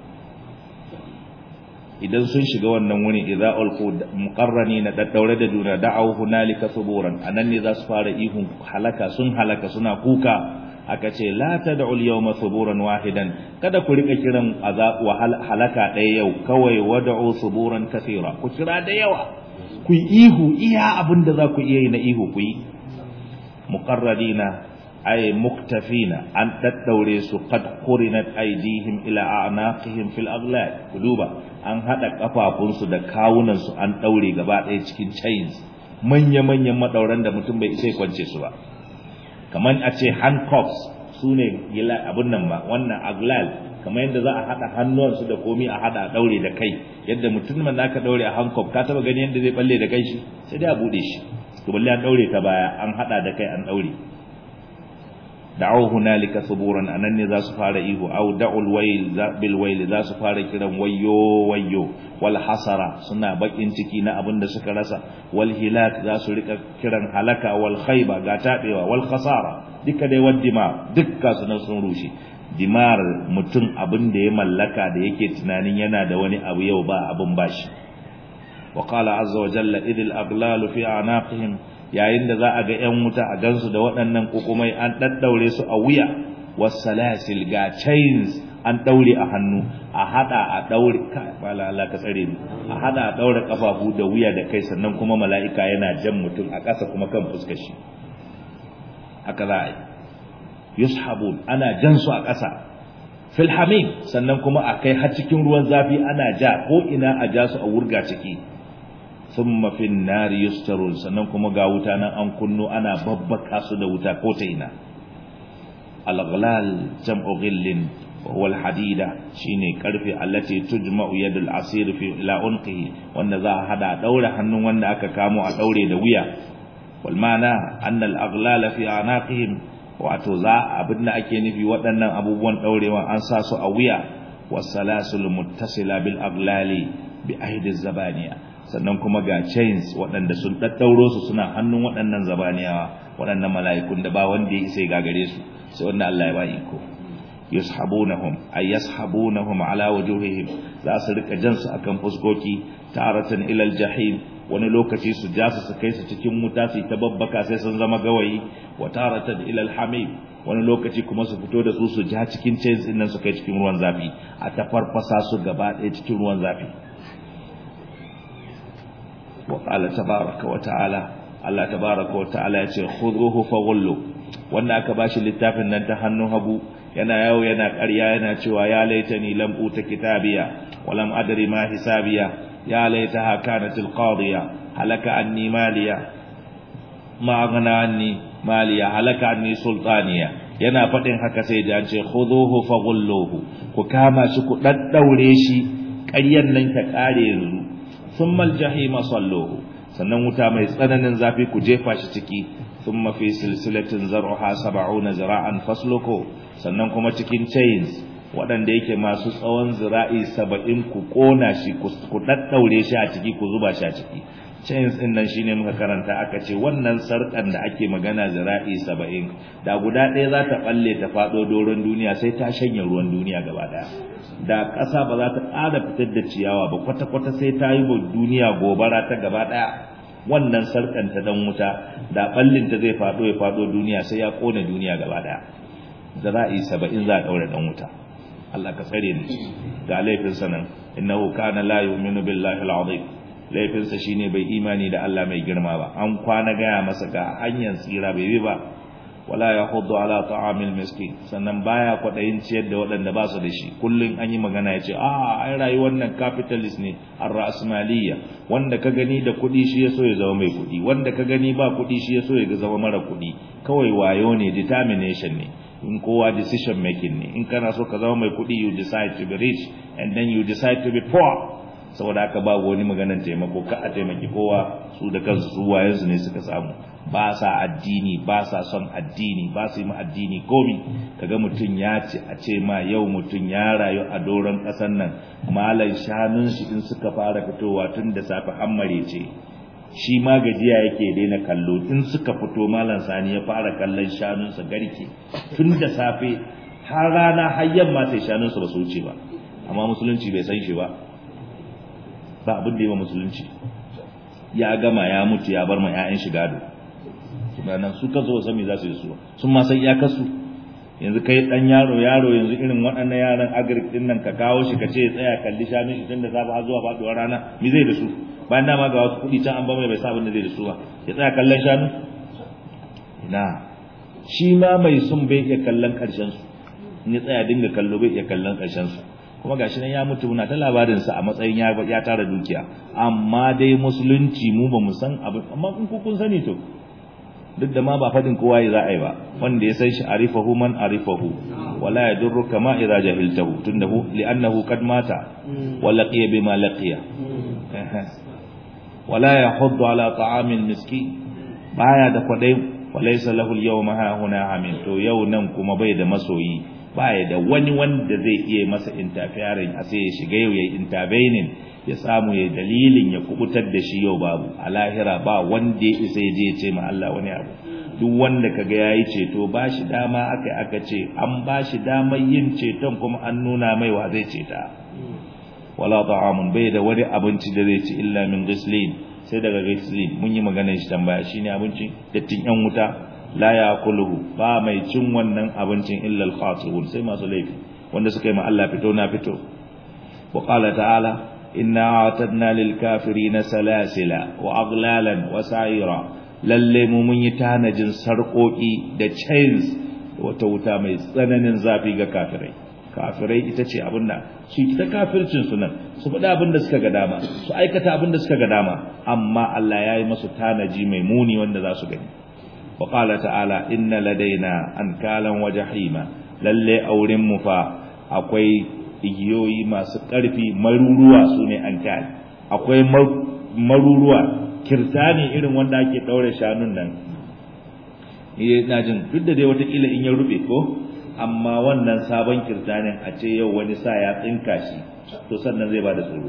idan sun shiga wannan wurin idza ulqu muqarrani na daddaure da juna da'aw hunalika suburan anan ne za su fara ihun halaka sun halaka suna kuka aka ce la tad'u al-yawma suburan wahidan kada ku rika kiran azab wa halaka ɗaya yau kawai wad'u suburan kaseera ku kira da yawa ku yi ihu iya abinda za ku iya yi na ihu ku yi muqarradina ay muktafina an daddaure su qad qurinat aydihim ila a'naqihim fil aghlal duba an hada kafafunsu da kawunan su an daure gaba ɗaya cikin chains manya manyan madauran da mutum bai isa kwance su ba kaman a ce handcuffs sune gila abun nan ba wannan aghlal kamar yadda za a hada hannuwansu da komi a hada a daure da kai yadda mutumin da aka daure a handcuff ka taba gani yadda zai balle da kai shi sai dai a bude shi to balle an daure ta baya an hada da kai an daure da'u hunalika suburan anan ne za su fara ihu au da'ul wayl bil wayl za su fara kiran wayyo wayyo wal hasara suna bakin ciki na abin da suka rasa wal hilak za su rika kiran halaka wal khayba ga tabewa wal khasara duka dai waddima dukka su nan sun rushe dimar mutum abin da ya mallaka da yake tunanin yana da wani abu yau ba abin bashi wa qala azza wa jalla idil aghlalu fi anaqihim yayin da za a ga ƴan wuta a gansu da waɗannan kukumai an daddaure su a wuya wasalasil ga chains an daure a hannu a hada a daure ka bala Allah ka tsare ni a hada a daure kafafu da wuya da kai sannan kuma mala'ika yana jan mutum a ƙasa kuma kan fuskar shi haka za a yi yushabun ana jan su a ƙasa fil hamim sannan kuma a kai har cikin ruwan zafi ana ja ko ina a ja su a wurga ciki thumma fin nari yustarun sannan kuma ga wuta nan an kunno ana babbaka su da wuta ko ta ina al-ghlal jam'u ghillin wa huwa al-hadida shine karfe allati tujma'u yadul asir fi ila unqihi wanda za a hada daure hannun wanda aka kamo a daure da wuya wal ma'ana anna al-aghlala fi anaqihim wato za abinda ake nufi waɗannan abubuwan daurewa an sa su a wuya wasalasul muttasila bil aghlali bi ahdi zabaniya sannan kuma ga chains waɗanda sun daddauro su suna hannun waɗannan zabaniyawa waɗannan mala'ikun da ba wanda ya isa gagare su sai wanda Allah ya ba iko yashabunahum ay yashabunahum ala wujuhihim za su rika jansu akan fuskoki taratan ila al-jahim wani lokaci su ja su su kai su cikin wuta su ta babbaka sai sun zama gawayi wa taratan ila al-hamim wani lokaci kuma su fito da su su ja cikin chains din nan su kai cikin ruwan zafi a tafarfasa su gaba ɗaya cikin ruwan zafi wa qala tabaaraka wa ta'ala Allah tabaaraka wa ta'ala ya ce khudhuhu faghullu wanda aka bashi littafin nan ta hannun hagu yana yawo yana ƙarya yana cewa ya laitani lam uta kitabiya wa lam adri ma hisabiya ya laitaha kanat alqadiya halaka anni maliya ma aghna anni maliya halaka anni sultaniya yana fadin haka sai da an ce khuduhu faghulluhu ku kama shi ku daddaure shi ƙaryan nan ta kare yanzu thumma aljahima salluhu sannan wuta mai tsananin zafi ku jefa shi ciki thumma fi silsilatin zar'uha sab'una zira'an fasluku sannan kuma cikin chains waɗanda yake masu tsawon zira'i saba'in ku kona shi ku daddaure shi a ciki ku zuba shi a ciki chains din nan shine muka karanta aka ce wannan sarkan da ake magana zira'i saba'in da guda ɗaya za ta balle ta fado doron duniya sai ta shanye ruwan duniya gaba daya da ƙasa ba za ta ƙara fitar da ciyawa ba kwata kwata sai ta yi wa duniya gobara ta gaba daya wannan sarkan ta dan wuta da ballin ta zai fado ya fado duniya sai ya kona duniya gaba daya zira'i saba'in za a daure dan wuta Allah ka tsare ni ga laifin sanan innahu kana la yu'minu billahi al-azim laifin sa shine bai imani da Allah mai girma ba an kwana gaya masa ga hanyar tsira bai bi ba wala yahuddu ala ta'amil miskin sannan baya kwadayin ciyar da waɗanda ba su da shi kullun an yi magana yace a ai rayuwar nan capitalist ne ar-rasmaliyya wanda ka gani da kuɗi shi yaso ya zama mai kuɗi wanda ka gani ba kuɗi shi yaso ya zama mara kuɗi kawai wayo ne determination ne in kowa decision making ne in kana so ka zama mai kuɗi you decide to be rich and then you decide to be poor saboda haka babu wani maganar taimako ka a taimaki kowa su da kansu su wayansu ne suka samu ba sa addini ba sa son addini ba su yi ma addini komi kaga mutum ya ce a ce ma yau mutum ya rayu a doron ƙasar nan malan shanun shi in suka fara fitowa tun da safe hammare ce shi ma gajiya yake daina kallo in suka fito malan sani ya fara kallon shanunsa garke tun da safe har rana har yamma sai shanunsa ba su wuce ba amma musulunci bai san shi ba ba abin da ya musulunci ya gama ya mutu ya bar ma ƴaƴan shi gado tunanan su kazo san me za su yi su sun ma san iyakar su yanzu kai dan yaro yaro yanzu irin waɗannan yaran agric din nan ka kawo shi ka ce ya tsaya kalli shanun shi tunda safa har zuwa faduwar rana me zai da su bayan dama ga wasu kudi can an ba mai bai sa abin da zai da su ba ya tsaya kallon shanu ina shi ma mai sun bai iya kallon karshen su in ya tsaya dinga kallo bai iya kallon karshen su kuma gashi nan ya mutu muna ta labarin sa a matsayin ya ya tara dukiya amma dai musulunci mu ba mu san abin amma kun kun sani to duk da ma ba fadin kowa ya za a yi ba wanda ya san shi arifahu man arifahu wala yadurru kama idza jahiltahu tunnahu li'annahu qad mata wa laqiya bima laqiya wala yahuddu ala ta'amil miskin baya da kwadai walaysa lahu al-yawma ha huna amin to yau nan kuma bai da masoyi baya da wani wanda zai iya masa interfering a sai ya shiga yau yayin intervening ya samu ya dalilin ya kubutar da shi yau babu a lahira ba wanda ya isa je ya ce ma Allah wani abu duk wanda kaga yayi ceto ba shi dama aka aka ce an ba shi damar yin ceton kuma an nuna mai wa zai ceta wala ta'amun bai da wani abinci da zai ci illa min ghislin sai daga ghislin mun yi maganar shi tambaya shine abinci dattin yan wuta la yaquluhu ba mai cin wannan abincin illa al-khasirun sai masu laifi wanda suka yi ma Allah fito na fito wa qala ta'ala inna a'tadna lil kafirina salasila wa aghlalan wa sa'ira lalle mu mun yi tanajin sarkoki da chains wata wuta mai tsananin zafi ga kafirai kafirai ita ce abinda su ita kafircin su nan su faɗa abinda suka ga dama su aikata abinda suka ga dama amma Allah ya yi masu tanaji mai muni wanda za su gani wa qala ta'ala inna ladaina ankalan wa jahima lalle auren mu fa akwai igiyoyi masu ƙarfi maruruwa su ne ankal akwai maruruwa kirtani irin wanda ake ɗaure shanun nan ina jin duk da dai watakila in ya rube ko amma wannan sabon kirtanin a ce yau wani sa ya tsinka shi to sannan zai ba da tsoro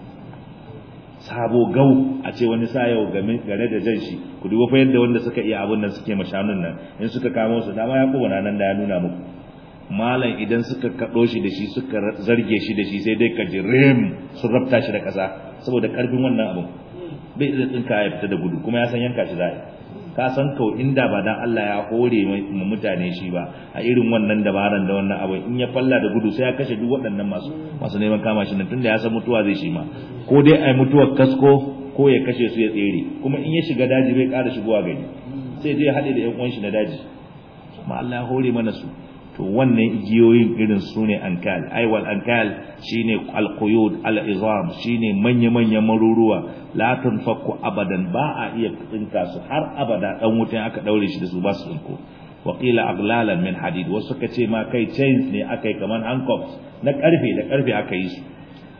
sabo gau a ce wani sa yau game gare da jan shi ku duba fa yadda wanda suka iya abun nan suke mashanun nan in suka kamo su dama ya kuma nan da ya nuna muku malam idan suka kado shi da shi suka zarge shi da shi sai dai ka ji rim su rabta shi da kasa saboda karfin wannan abun bai da tsinka ya fita da gudu kuma ya san yanka shi zai ka san kau inda ba dan Allah ya hore mu mutane shi ba a irin wannan dabaran da wannan abun in ya falla da gudu sai ya kashe duk waɗannan masu masu neman kama shi nan tunda ya san mutuwa zai shi ma ko dai ai mutuwar kasko ko ya kashe su ya tsere kuma in ya shiga daji bai ƙara shigowa gari sai dai haɗe da ƴan uwan shi na daji kuma Allah ya hore mana su to wannan igiyoyin irin su ne ankal aiwal ankal shine alquyud alizam shine manya manyan maruruwa la tunfaku abadan ba a iya tsinka su har abada dan wutan aka daure shi da su ba su tsinko wa qila aglalan min hadid wasu kace ma kai chains ne akai kaman handcuffs na karfe da karfe aka yi su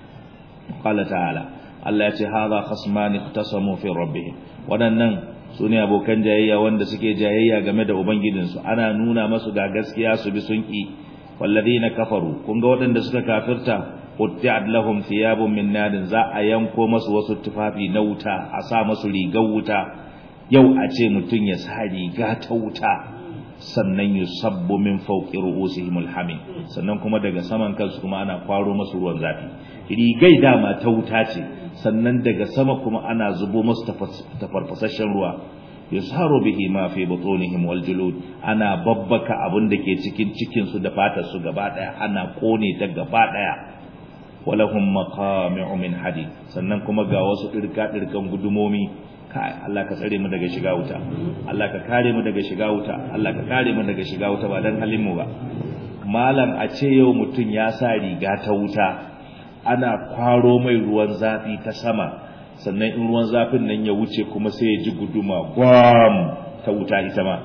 qala ta'ala Allah ya ce hadha khasman ikhtasamu fi rabbihim wadannan su ne abokan jayayya wanda suke jayayya game da ubangijinsu ana nuna masu ga gaskiya su bi sun ki walladina kafaru kun ga waɗanda suka kafirta qutti'at lahum thiyabun min nadin za a yanko masu wasu tufafi na wuta a sa masu rigar wuta yau a ce mutun ya sa riga ta wuta sannan yusabbu min fawqi ru'usihim alhamim sannan kuma daga saman kansu kuma ana kwaro masu ruwan zafi rigai dama ta wuta ce sannan daga sama kuma ana zubo masu tafarfasashen ruwa yusaru bihi ma fi butunihim wal julud ana babbaka abin da ke cikin cikin su da fatar su gaba daya ana kone ta gaba daya walahum maqami'u min hadid sannan kuma ga wasu dirka dirkan gudumomi kai Allah ka tsare mu daga shiga wuta Allah ka kare mu daga shiga wuta Allah ka kare mu daga shiga wuta ba dan halin mu ba malam a ce yau mutun ya sa riga ta wuta ana kwaro mai ruwan zafi ta sama sannan in ruwan zafin nan ya wuce kuma sai ya ji guduma gwam ta wuta ita ma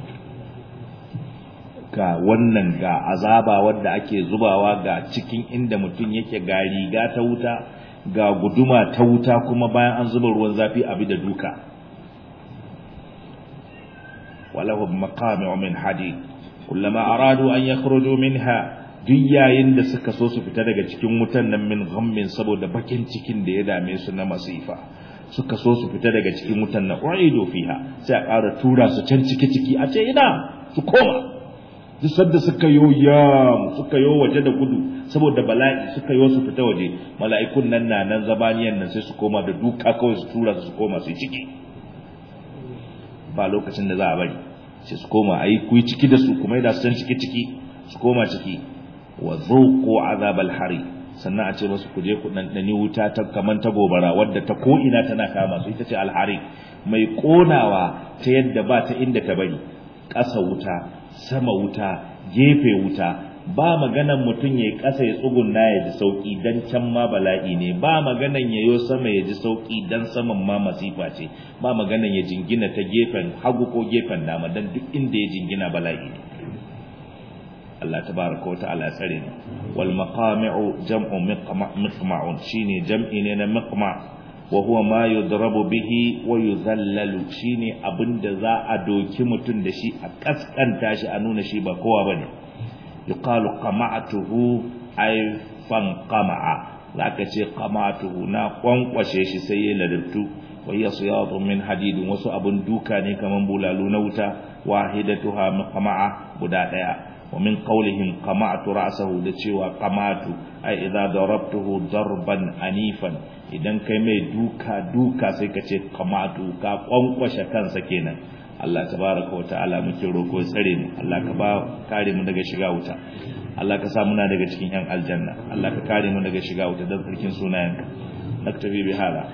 ga wannan ga azaba wanda ake zubawa ga cikin inda mutum yake ga riga ta wuta ga guduma ta wuta kuma bayan an zuba ruwan zafi abi da duka walahum maqami'u min hadid kullama aradu an yakhruju minha duk yayin da suka so su fita daga cikin wutan nan min ghammin saboda bakin cikin da ya dame su na masifa suka so su fita daga cikin wutan nan uidu fiha sai a ƙara tura su can ciki ciki a ce ina su koma duk sanda suka yo yam suka yo waje da gudu saboda bala'i suka yo su fita waje mala'ikun nan na nan zabaniyan nan sai su koma da duka kawai su tura su koma su ciki ba lokacin da za a bari sai su koma ayi kuyi ciki da su kuma da su can ciki ciki su koma ciki wa dhuqu azabal hari sannan a ce musu ku je ku dan dani wuta ta kaman ta gobara wadda ta ko ina tana kama su ita ce alhari mai konawa ta yadda ba ta inda ta bari ƙasa wuta sama wuta gefe wuta ba maganan mutum ya ƙasa ya tsugunna ya ji sauki dan can ma bala'i ne ba maganan ya yo sama ya ji sauki dan saman ma masifa ce ba maganan ya jingina ta gefen hagu ko gefen dama dan duk inda ya jingina bala'i ne Allah tabaraka wa ta'ala tsare ni wal maqami'u jam'u miqma'un shine jam'i ne na miqma' wa huwa ma yudrabu bihi wa yuzallalu shine abinda za a doki mutun da shi a kaskanta shi a nuna shi ba kowa bane yuqalu qama'atuhu ay fanqama'a zaka ce qama'atuhu na kwankwashe shi sai ya ladabtu wa hiya siyatun min hadidin wasu abun duka ne kaman bulalu na wuta wahidatuha miqma'a guda daya wa min qawlihim qama'tu ra'sahu da cewa qama'tu ay idza darabtuhu darban anifan idan kai mai duka duka sai ka ce qama'tu ka kwankwashe kansa kenan Allah tabaraka wataala muke roko tsare mu Allah ka ba kare mu daga shiga wuta Allah ka sa muna daga cikin yan aljanna Allah ka kare mu daga shiga wuta dan sarkin sunayenka naktabi bi hada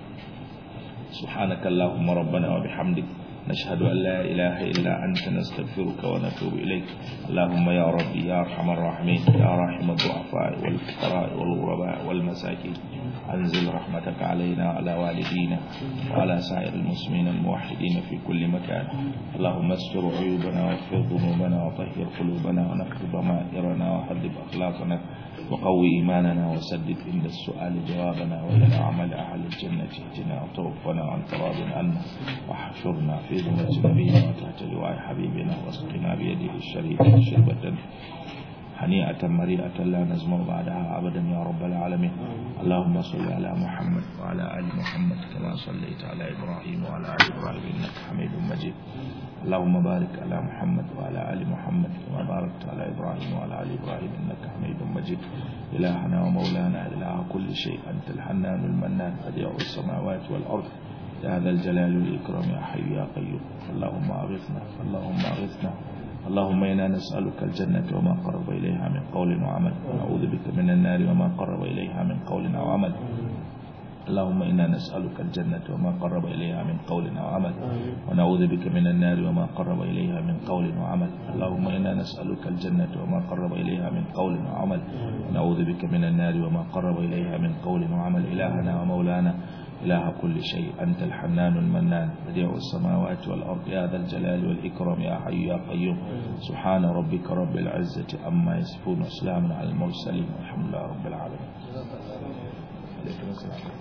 subhanaka allahumma rabbana wa bihamdik نشهد أن لا إله إلا أنت نستغفرك ونتوب إليك اللهم يا ربي يا أرحم الراحمين يا راحم الضعفاء والفقراء والغرباء والمساكين أنزل رحمتك علينا وعلى والدينا وعلى سائر المسلمين الموحدين في كل مكان اللهم استر عيوبنا واغفر ذنوبنا وطهر قلوبنا ونقض ضمائرنا وحدد أخلاقنا وقوي إيماننا وسدد عند السؤال جوابنا وإلى الأعمال أهل الجنة اهدنا وتوفنا عن تراض عنا واحشرنا في ذمة نبينا وتحت لواء حبيبنا واسقنا بيده الشريفة شربة هنيئة مريئة لا نزمع بعدها أبدا يا رب العالمين اللهم صل على محمد وعلى آل محمد كما صليت على إبراهيم وعلى آل إبراهيم إنك حميد مجيد اللهم بارك على محمد وعلى آل محمد كما باركت على إبراهيم وعلى آل إبراهيم إنك حميد مجيد إلهنا ومولانا إله كل شيء أنت الحنان المنان بديع السماوات والأرض يا ذا الجلال والإكرام يا حي يا قيوم اللهم أغثنا اللهم أغثنا اللهم إنا نسألك الجنة وما قرب إليها من قول وعمل ونعوذ بك من النار وما قرب إليها من قول وعمل اللهم إنا نسألك الجنة وما قرب إليها من قول وعمل ونعوذ بك من النار وما قرب إليها من قول وعمل اللهم إنا نسألك الجنة وما قرب إليها من قول وعمل ونعوذ بك من النار وما قرب إليها من قول وعمل إلهنا ومولانا إله كل شيء أنت الحنان المنان بديع السماوات والأرض يا ذا الجلال والإكرام يا حي يا قيوم سبحان ربك رب العزة عما يصفون وسلام على المرسلين والحمد لله رب العالمين.